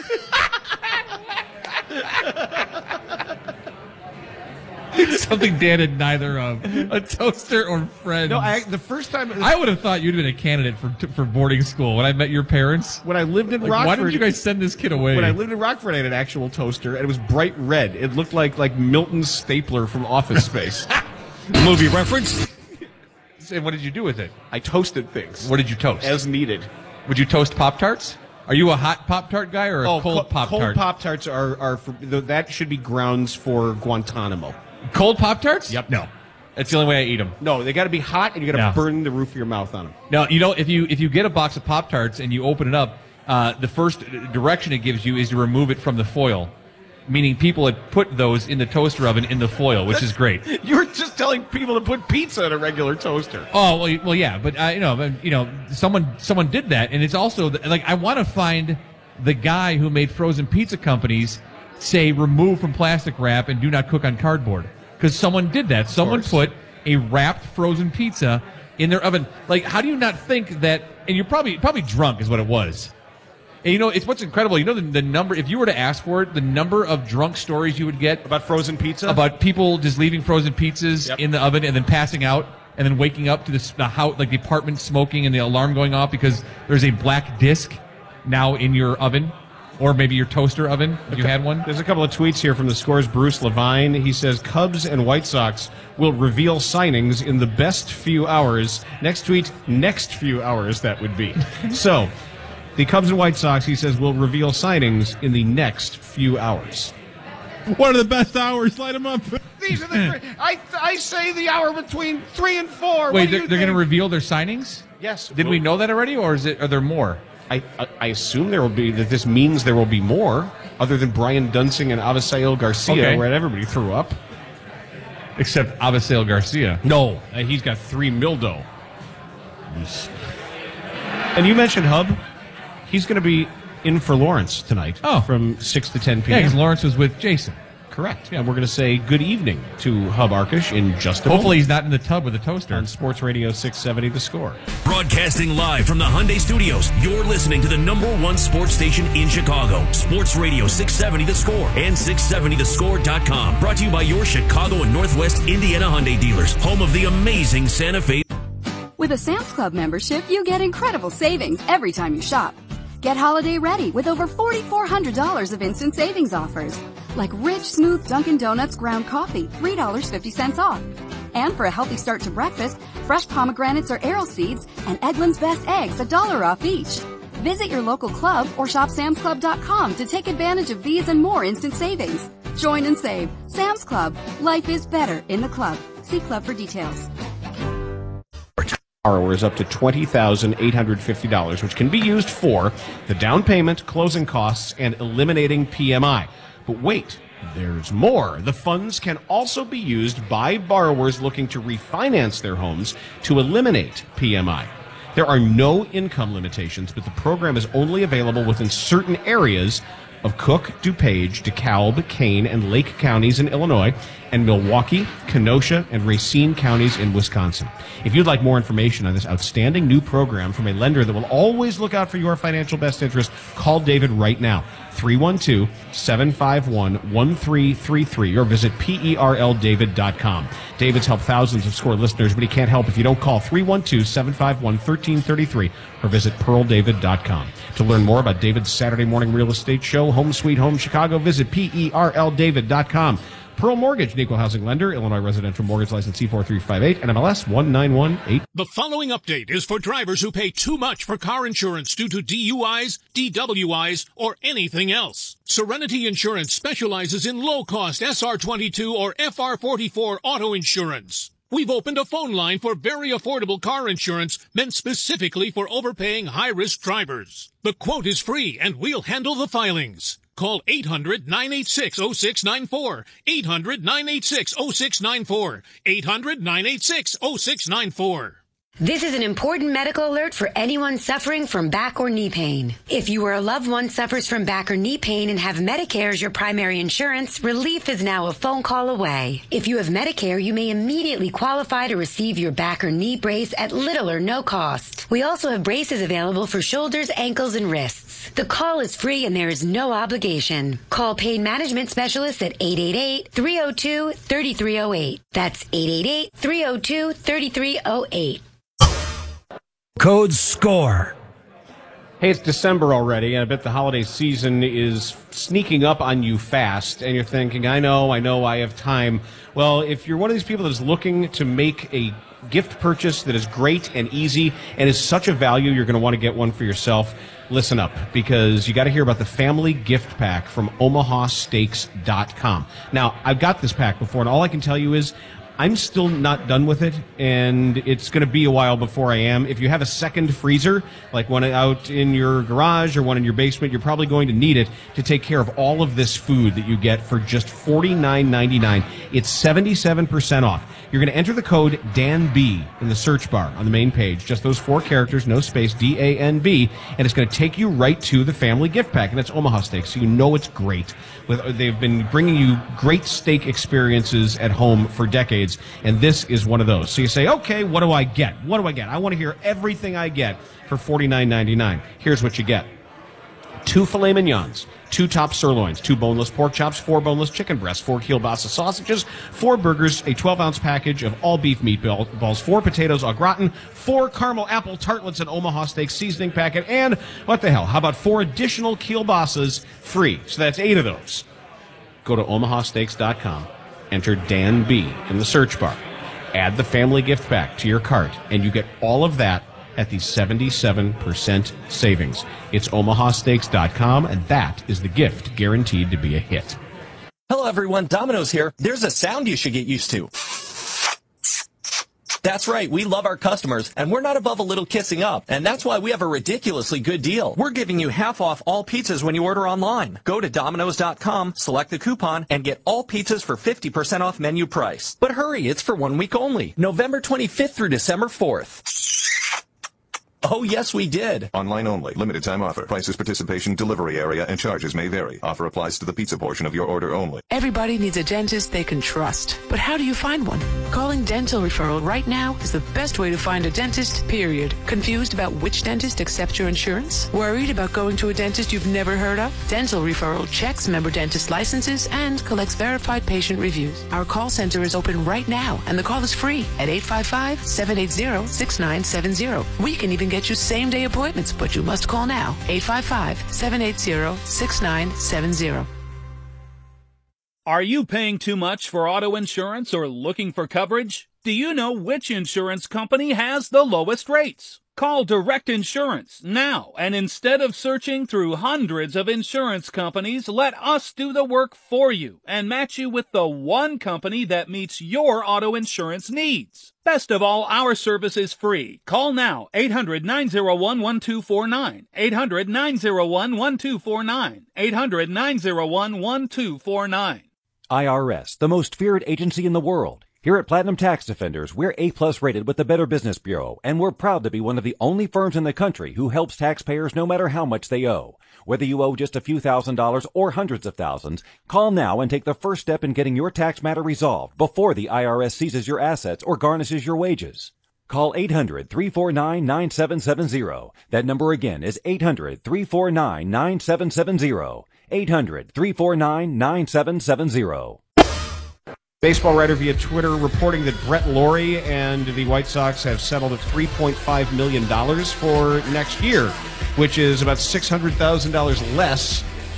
Something Dan had neither of. A toaster or friends. No, the first time... I would have thought you'd been a candidate for boarding school when I met your parents. When I lived in Rockford... Why did you guys send this kid away? When I lived in Rockford, I had an actual toaster, and it was bright red. It looked like Milton's stapler from Office Space. Movie reference? And what did you do with it? I toasted things. What did you toast? As needed. Would you toast Pop-Tarts? Are you a hot Pop-Tart guy or a cold Pop-Tart? Cold Pop-Tarts are for... That should be grounds for Guantanamo. Cold Pop-Tarts? Yep. No. That's the only way I eat them. No, they got to be hot, and you got to burn the roof of your mouth on them. No, if you get a box of Pop-Tarts and you open it up, the first direction it gives you is to remove it from the foil, meaning people had put those in the toaster oven in the foil, which is great. You were just telling people to put pizza in a regular toaster. Oh well, yeah, but someone did that, and it's also like I want to find the guy who made frozen pizza companies say remove from plastic wrap and do not cook on cardboard, because someone did that. Someone put a wrapped frozen pizza in their oven. Like, how do you not think that? And you're probably drunk is what it was. And it's what's incredible. The number, if you were to ask for it, the number of drunk stories you would get about frozen pizza, about people just leaving frozen pizzas in the oven and then passing out and then waking up to the apartment smoking and the alarm going off because there's a black disc now in your oven. Or maybe your toaster oven, if you had one. There's a couple of tweets here from the Score's Bruce Levine. He says, Cubs and White Sox will reveal signings in the best few hours. Next tweet, next few hours, that would be. So, the Cubs and White Sox, he says, will reveal signings in the next few hours. What are the best hours? Light them up. These are the I say the hour between 3 and 4. Wait, they're going to reveal their signings? Yes. Did we know that already, or are there more? I assume there will be, that this means there will be more, other than Brian Dunsing and Avisail Garcia, where everybody threw up. Except Avisail Garcia. No, he's got 3 mildo. And you mentioned Hub. He's going to be in for Lawrence tonight from 6 to 10 p.m. Yeah, because Lawrence was with Jason. Correct. Yeah, we're going to say good evening to Hub Arkush in just a Hopefully moment. he's not in the tub with a toaster. On Sports Radio 670 The Score. Broadcasting live from the Hyundai Studios, you're listening to the #1 sports station in Chicago. Sports Radio 670 The Score and 670thescore.com. Brought to you by your Chicago and Northwest Indiana Hyundai dealers, home of the amazing Santa Fe. With a Sam's Club membership, you get incredible savings every time you shop. Get holiday ready with over $4,400 of instant savings offers. Like rich, smooth Dunkin' Donuts ground coffee, $3.50 off. And for a healthy start to breakfast, fresh pomegranates or arrow seeds and Eggland's Best Eggs, $1 off each. Visit your local club or shop samsclub.com to take advantage of these and more instant savings. Join and save. Sam's Club. Life is better in the club. See club for details. Borrowers up to $20,850, which can be used for the down payment, closing costs, and eliminating PMI. But wait, there's more. The funds can also be used by borrowers looking to refinance their homes to eliminate PMI. There are no income limitations, but the program is only available within certain areas of Cook, DuPage, DeKalb, Kane, and Lake counties in Illinois, and Milwaukee, Kenosha, and Racine counties in Wisconsin. If you'd like more information on this outstanding new program from a lender that will always look out for your financial best interest, call David right now, 312-751-1333, or visit perldavid.com. David's helped thousands of SCORE listeners, but he can't help if you don't call 312-751-1333 or visit perldavid.com. To learn more about David's Saturday morning real estate show, Home Sweet Home Chicago, visit perldavid.com. Pearl Mortgage, an equal housing lender, Illinois residential mortgage license C4358, and MLS 1918. The following update is for drivers who pay too much for car insurance due to DUIs, DWIs, or anything else. Serenity Insurance specializes in low-cost SR22 or FR44 auto insurance. We've opened a phone line for very affordable car insurance meant specifically for overpaying high-risk drivers. The quote is free, and we'll handle the filings. Call 800-986-0694, 800-986-0694, 800-986-0694. This is an important medical alert for anyone suffering from back or knee pain. If you or a loved one suffers from back or knee pain and have Medicare as your primary insurance, relief is now a phone call away. If you have Medicare, you may immediately qualify to receive your back or knee brace at little or no cost. We also have braces available for shoulders, ankles, and wrists. The call is free and there is no obligation. Call Pain Management Specialists at 888-302-3308. That's 888-302-3308. Code SCORE. Hey, it's December already, and I bet the holiday season is sneaking up on you fast, and you're thinking, I know, I have time. Well, if you're one of these people that is looking to make a gift purchase that is great and easy and is such a value, you're going to want to get one for yourself, listen up, because you got to hear about the family gift pack from omahasteaks.com. Now, I've got this pack before, and all I can tell you is I'm still not done with it, and it's going to be a while before I am. If you have a second freezer, like one out in your garage or one in your basement, you're probably going to need it to take care of all of this food that you get for just $49.99. It's 77% off. You're going to enter the code DANB in the search bar on the main page, just those 4 characters, no space, DANB, and it's going to take you right to the family gift pack, and it's Omaha Steaks, so you know it's great. They've been bringing you great steak experiences at home for decades, and this is one of those. So you say, okay, what do I get? What do I get? I want to hear everything I get for $49.99. Here's what you get. 2 filet mignons, 2 top sirloins, 2 boneless pork chops, 4 boneless chicken breasts, 4 kielbasa sausages, 4 burgers, a 12-ounce package of all beef meatballs, 4 potatoes au gratin, 4 caramel apple tartlets, an Omaha Steak seasoning packet, and what the hell, how about 4 additional kielbasas free? So that's 8 of those. Go to omahasteaks.com, enter Dan B in the search bar, add the family gift pack to your cart, and you get all of that at the 77% savings. It's omahasteaks.com, and that is the gift guaranteed to be a hit. Hello, everyone. Domino's here. There's a sound you should get used to. That's right. We love our customers, and we're not above a little kissing up. And that's why we have a ridiculously good deal. We're giving you half off all pizzas when you order online. Go to Domino's.com, select the coupon, and get all pizzas for 50% off menu price. But hurry, it's for 1 week only. November 25th through December 4th. Oh, yes, we did. Online only. Limited time offer. Prices, participation, delivery area, and charges may vary. Offer applies to the pizza portion of your order only. Everybody needs a dentist they can trust. But how do you find one? Calling Dental Referral right now is the best way to find a dentist, period. Confused about which dentist accepts your insurance? Worried about going to a dentist you've never heard of? Dental Referral checks member dentist licenses and collects verified patient reviews. Our call center is open right now, and the call is free at 855-780-6970. We can even get you same-day appointments, but you must call now. 855-780-6970. Are you paying too much for auto insurance or looking for coverage? Do you know which insurance company has the lowest rates? Call Direct Insurance now, and instead of searching through hundreds of insurance companies, let us do the work for you and match you with the one company that meets your auto insurance needs. Best of all, our service is free. Call now, 800-901-1249, 800-901-1249, 800-901-1249. IRS, the most feared agency in the world. Here at Platinum Tax Defenders, we're A-plus rated with the Better Business Bureau, and we're proud to be one of the only firms in the country who helps taxpayers no matter how much they owe. Whether you owe just a few $1,000s or hundreds of thousands, call now and take the first step in getting your tax matter resolved before the IRS seizes your assets or garnishes your wages. Call 800-349-9770. That number again is 800-349-9770. 800-349-9770. Baseball writer via Twitter reporting that Brett Lawrie and the White Sox have settled at $3.5 million for next year, which is about $600,000 less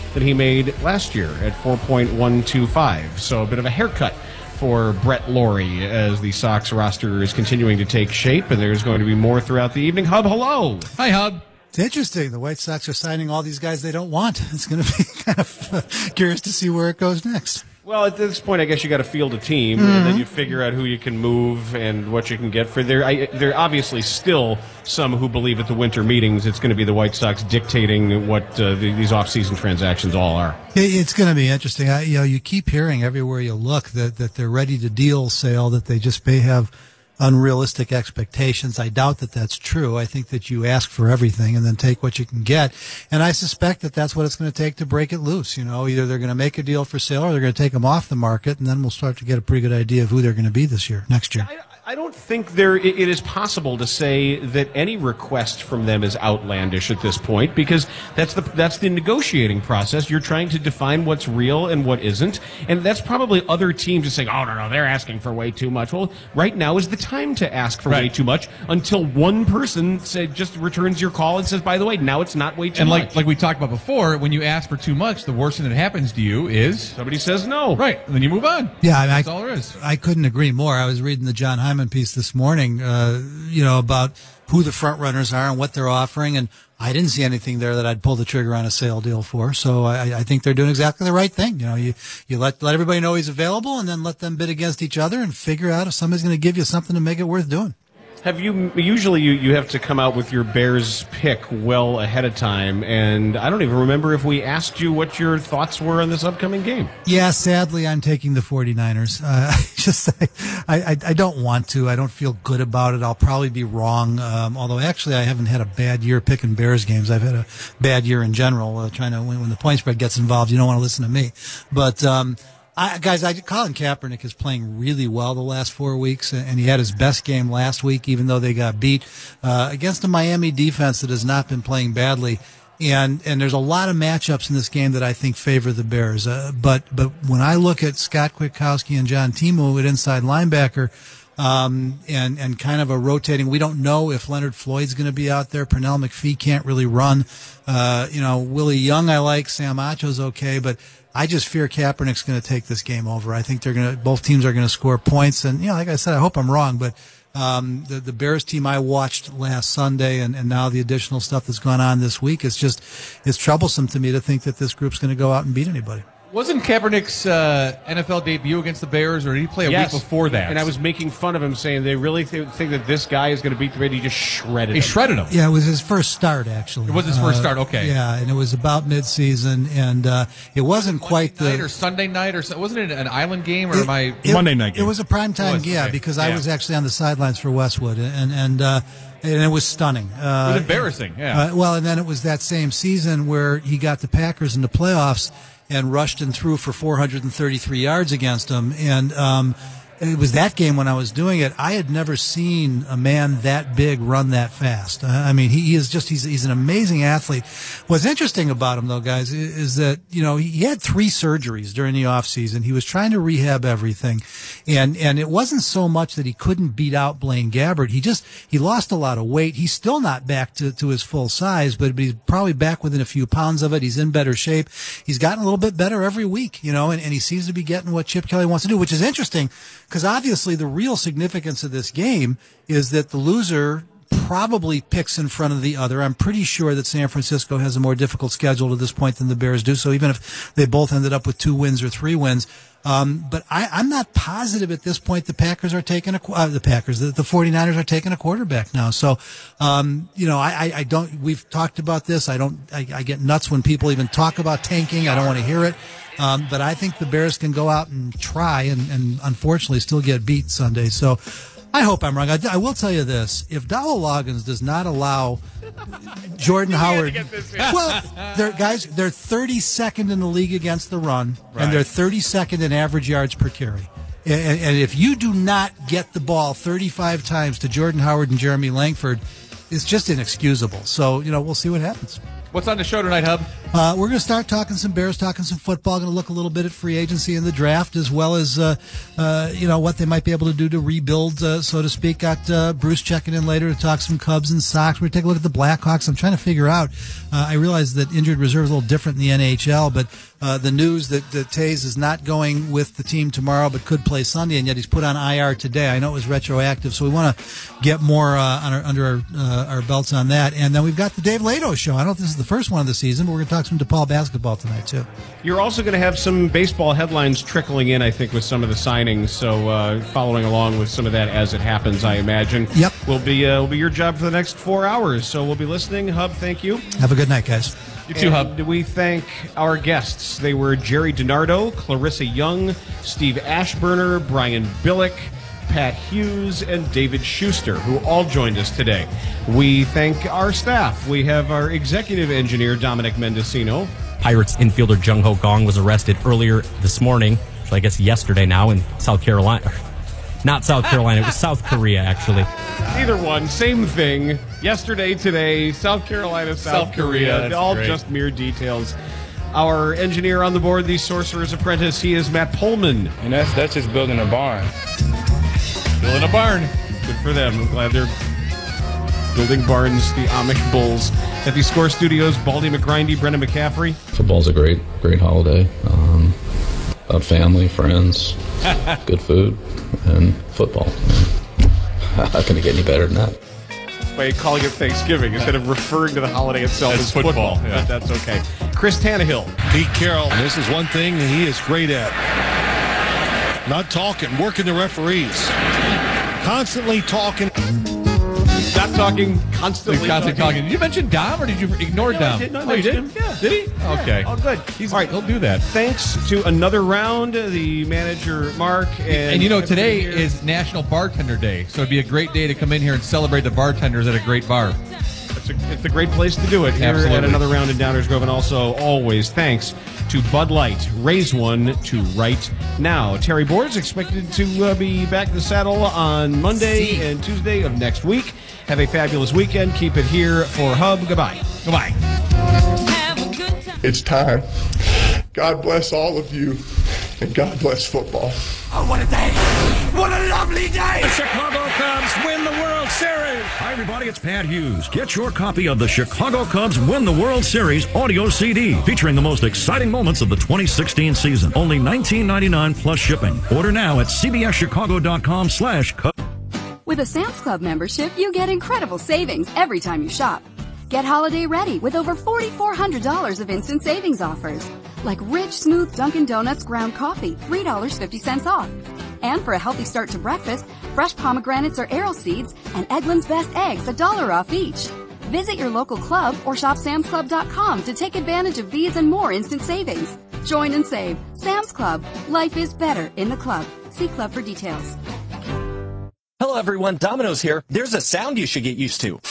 that he made last year at 4.125. So a bit of a haircut for Brett Laurie as the Sox roster is continuing to take shape, and there's going to be more throughout the evening. Hub, hello. Hi, Hub. It's interesting. The White Sox are signing all these guys they don't want. It's going to be kind of curious to see where it goes next. Well, at this point, I guess you got to field a team, and then you figure out who you can move and what you can get for there. There are obviously still some who believe at the winter meetings it's going to be the White Sox dictating what these off-season transactions all are. It's going to be interesting. You keep hearing everywhere you look that they're ready to deal sale, that they just may have unrealistic expectations. I doubt that that's true. I think that you ask for everything and then take what you can get. And I suspect that that's what it's going to take to break it loose. Either they're going to make a deal for sale or they're going to take them off the market, and then we'll start to get a pretty good idea of who they're going to be next year. I don't think it is possible to say that any request from them is outlandish at this point, because that's the negotiating process. You're trying to define what's real and what isn't, and that's probably other teams just saying, "Oh no, they're asking for way too much." Well, right now is the time to ask for way too much until one person just returns your call and says, "By the way, now it's not way too much." And like we talked about before, when you ask for too much, the worst thing that happens to you is somebody says no. Right, and then you move on. Yeah, that's all there is. I couldn't agree more. I was reading the John Hyman piece this morning, about who the front runners are and what they're offering, and I didn't see anything there that I'd pull the trigger on a sale deal for. So I think they're doing exactly the right thing. You let everybody know he's available, and then let them bid against each other and figure out if somebody's going to give you something to make it worth doing. Have you usually you have to come out with your Bears pick well ahead of time, and I don't even remember if we asked you what your thoughts were on this upcoming game. Yeah, sadly, I'm taking the 49ers. I don't want to. I don't feel good about it. I'll probably be wrong. Although actually, I haven't had a bad year picking Bears games. I've had a bad year in general trying to win. When the point spread gets involved, you don't want to listen to me. But Colin Kaepernick is playing really well the last 4 weeks, and he had his best game last week, even though they got beat against a Miami defense that has not been playing badly. And there's a lot of matchups in this game that I think favor the Bears. But when I look at Scott Kwiatkowski and John Timu at inside linebacker, and kind of a rotating, we don't know if Leonard Floyd's going to be out there. Pernell McPhee can't really run. Willie Young I like. Sam Acho's okay, but I just fear Kaepernick's going to take this game over. I think both teams are going to score points. And, like I said, I hope I'm wrong, but the Bears team I watched last Sunday and now the additional stuff that's gone on this week, it's troublesome to me to think that this group's going to go out and beat anybody. Wasn't Kaepernick's NFL debut against the Bears, or did he play a week before that? And I was making fun of him, saying they really think that this guy is going to beat the Bears. He just shredded him. He shredded him. Yeah, it was his first start, actually. It was his first start, okay. Yeah, and it was about midseason, and it wasn't quite Monday night or Sunday night, or wasn't it an island game, or Monday night game? It was a primetime game, because I was actually on the sidelines for Westwood, and it was stunning. It was embarrassing, yeah. And then it was that same season where he got the Packers in the playoffs and rushed and threw for 433 yards against them. And it was that game when I was doing it. I had never seen a man that big run that fast. He's an amazing athlete. What's interesting about him, though, guys, is that, he had 3 surgeries during the offseason. He was trying to rehab everything. And it wasn't so much that he couldn't beat out Blaine Gabbert. He lost a lot of weight. He's still not back to his full size, but he's probably back within a few pounds of it. He's in better shape. He's gotten a little bit better every week, and he seems to be getting what Chip Kelly wants to do, which is interesting, because obviously the real significance of this game is that the loser probably picks in front of the other. I'm pretty sure that San Francisco has a more difficult schedule at this point than the Bears do. So even if they both ended up with 2 wins or 3 wins, but I'm not positive at this point the Packers are taking the 49ers are taking a quarterback now. So, I don't, we've talked about this. I get nuts when people even talk about tanking. I don't want to hear it. But I think the Bears can go out and try and unfortunately still get beat Sunday. So I hope I'm wrong. I will tell you this. If Dowell Loggins does not allow Jordan Howard, they're 32nd in the league against the run, and they're 32nd in average yards per carry. And if you do not get the ball 35 times to Jordan Howard and Jeremy Langford, it's just inexcusable. So, we'll see what happens. What's on the show tonight, Hub? We're going to start talking some Bears, talking some football. Going to look a little bit at free agency and the draft, as well as what they might be able to do to rebuild, so to speak. Got Bruce checking in later to talk some Cubs and Sox. We're going to take a look at the Blackhawks. I'm trying to figure out. I realize that injured reserve is a little different in the NHL, but the news that Taze is not going with the team tomorrow, but could play Sunday, and yet he's put on IR today. I know it was retroactive, so we want to get more under our belts on that. And then we've got the Dave Lato show. I don't know if this is the first one of the season, but we're going to talk some DePaul basketball tonight too. You're also going to have some baseball headlines trickling in, I think, with some of the signings. So following along with some of that as it happens, I imagine. Yep. Will be your job for the next 4 hours. So we'll be listening. Hub, thank you. Have a good night, guys. You too, Hub. We thank our guests. They were Jerry DiNardo, Clarissa Young, Steve Ashburner, Brian Billick, Pat Hughes, and David Schuster, who all joined us today. We thank our staff. We have our executive engineer, Dominic Mendocino. Pirates infielder Jung Ho Kang was arrested earlier this morning, so I guess yesterday now, in South Carolina. Not South Carolina, it was South Korea, actually. Either one, same thing. Yesterday, today, South Carolina, South Korea. All great. Just mere details. Our engineer on the board, the Sorcerer's Apprentice, he is Matt Pullman. And that's just building a barn. Building a barn. Good for them. I'm glad they're building barns, the Amish Bulls. At the Score Studios, Baldy McGrindy, Brendan McCaffrey. Football's a great holiday. About family, friends, good food, and football. How can it get any better than that? By calling it Thanksgiving instead of referring to the holiday itself as football. Yeah. But that's okay. Chris Tannehill. Pete Carroll. This is one thing that he is great at. Not talking, working the referees. Constantly talking. Not talking, constantly talking. Did you mention Dom, or did you ignore Dom? I did. No, you did? him. Yeah. Did he? Yeah. Okay. Oh, good. All right, he'll do that. Thanks to another round, the manager, Mark. And today is National Bartender Day, so it'd be a great day to come in here and celebrate the bartenders at a great bar. It's a great place to do it here at another round in Downers Grove. And also, always, thanks to Bud Light. Raise one to right now. Terry Board's expected to be back in the saddle on Monday and Tuesday of next week. Have a fabulous weekend. Keep it here for Hub. Goodbye. Goodbye. It's time. God bless all of you, and God bless football. Oh, what a day! What a lovely day! The Chicago Cubs win the World Series! Hi, everybody, it's Pat Hughes. Get your copy of the Chicago Cubs Win the World Series audio CD, featuring the most exciting moments of the 2016 season. Only $19.99 plus shipping. Order now at cbschicago.com/Cubs. With a Sam's Club membership, you get incredible savings every time you shop. Get holiday ready with over $4,400 of instant savings offers. Like rich, smooth Dunkin' Donuts ground coffee, $3.50 off. And for a healthy start to breakfast, fresh pomegranates or arrow seeds and Eggland's Best Eggs, $1 off each. Visit your local club or shop samsclub.com to take advantage of these and more instant savings. Join and save. Sam's Club. Life is better in the club. See club for details. Hello everyone, Domino's here. There's a sound you should get used to.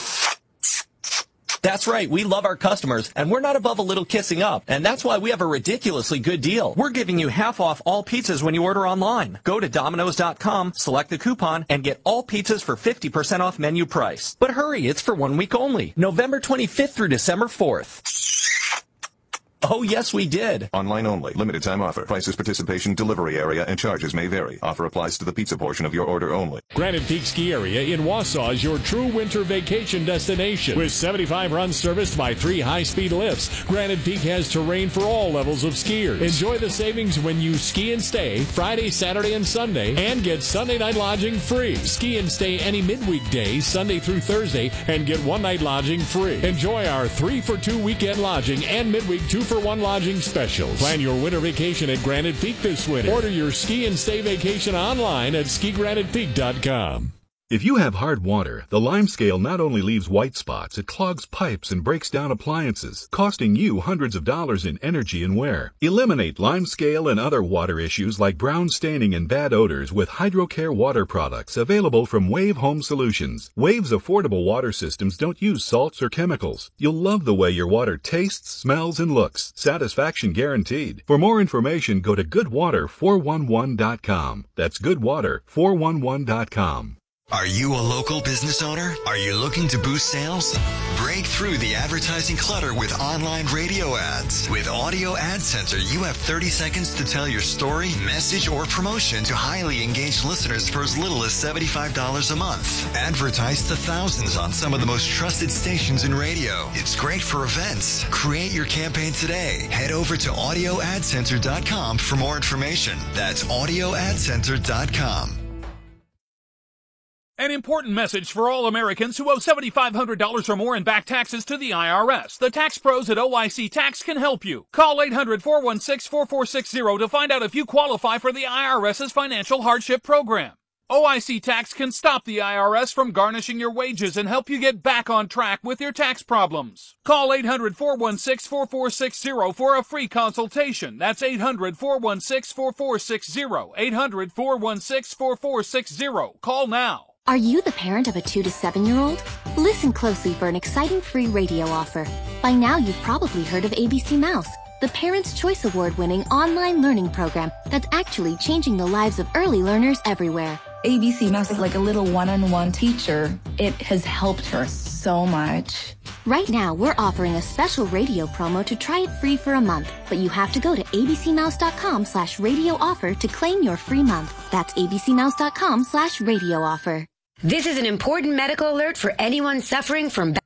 That's right, we love our customers, and we're not above a little kissing up. And that's why we have a ridiculously good deal. We're giving you half off all pizzas when you order online. Go to Domino's.com, select the coupon, and get all pizzas for 50% off menu price. But hurry, it's for 1 week only. November 25th through December 4th. Oh, yes, we did. Online only. Limited time offer. Prices, participation, delivery area, and charges may vary. Offer applies to the pizza portion of your order only. Granite Peak Ski Area in Wausau is your true winter vacation destination. With 75 runs serviced by 3 high-speed lifts, Granite Peak has terrain for all levels of skiers. Enjoy the savings when you ski and stay Friday, Saturday, and Sunday, and get Sunday night lodging free. Ski and stay any midweek day, Sunday through Thursday, and get one night lodging free. Enjoy our 3-for-2 weekend lodging and midweek 2-for-1 lodging specials. Plan your winter vacation at Granite Peak this winter. Order your ski and stay vacation online at skigranitepeak.com. If you have hard water, the Limescale not only leaves white spots, it clogs pipes and breaks down appliances, costing you hundreds of dollars in energy and wear. Eliminate Limescale and other water issues like brown staining and bad odors with HydroCare water products available from Wave Home Solutions. Wave's affordable water systems don't use salts or chemicals. You'll love the way your water tastes, smells, and looks. Satisfaction guaranteed. For more information, go to goodwater411.com. That's goodwater411.com. Are you a local business owner? Are you looking to boost sales? Break through the advertising clutter with online radio ads. With Audio Ad Center, you have 30 seconds to tell your story, message, or promotion to highly engaged listeners for as little as $75 a month. Advertise to thousands on some of the most trusted stations in radio. It's great for events. Create your campaign today. Head over to audioadcenter.com for more information. That's audioadcenter.com. An important message for all Americans who owe $7,500 or more in back taxes to the IRS. The tax pros at OIC Tax can help you. Call 800-416-4460 to find out if you qualify for the IRS's financial hardship program. OIC Tax can stop the IRS from garnishing your wages and help you get back on track with your tax problems. Call 800-416-4460 for a free consultation. That's 800-416-4460. 800-416-4460. Call now. Are you the parent of a 2 to 7-year-old? Listen closely for an exciting free radio offer. By now, you've probably heard of ABC Mouse, the Parents' Choice Award-winning online learning program that's actually changing the lives of early learners everywhere. ABC Mouse is like a little one-on-one teacher. It has helped her so much. Right now, we're offering a special radio promo to try it free for a month, but you have to go to abcmouse.com/radio offer to claim your free month. That's abcmouse.com/radio offer. This is an important medical alert for anyone suffering from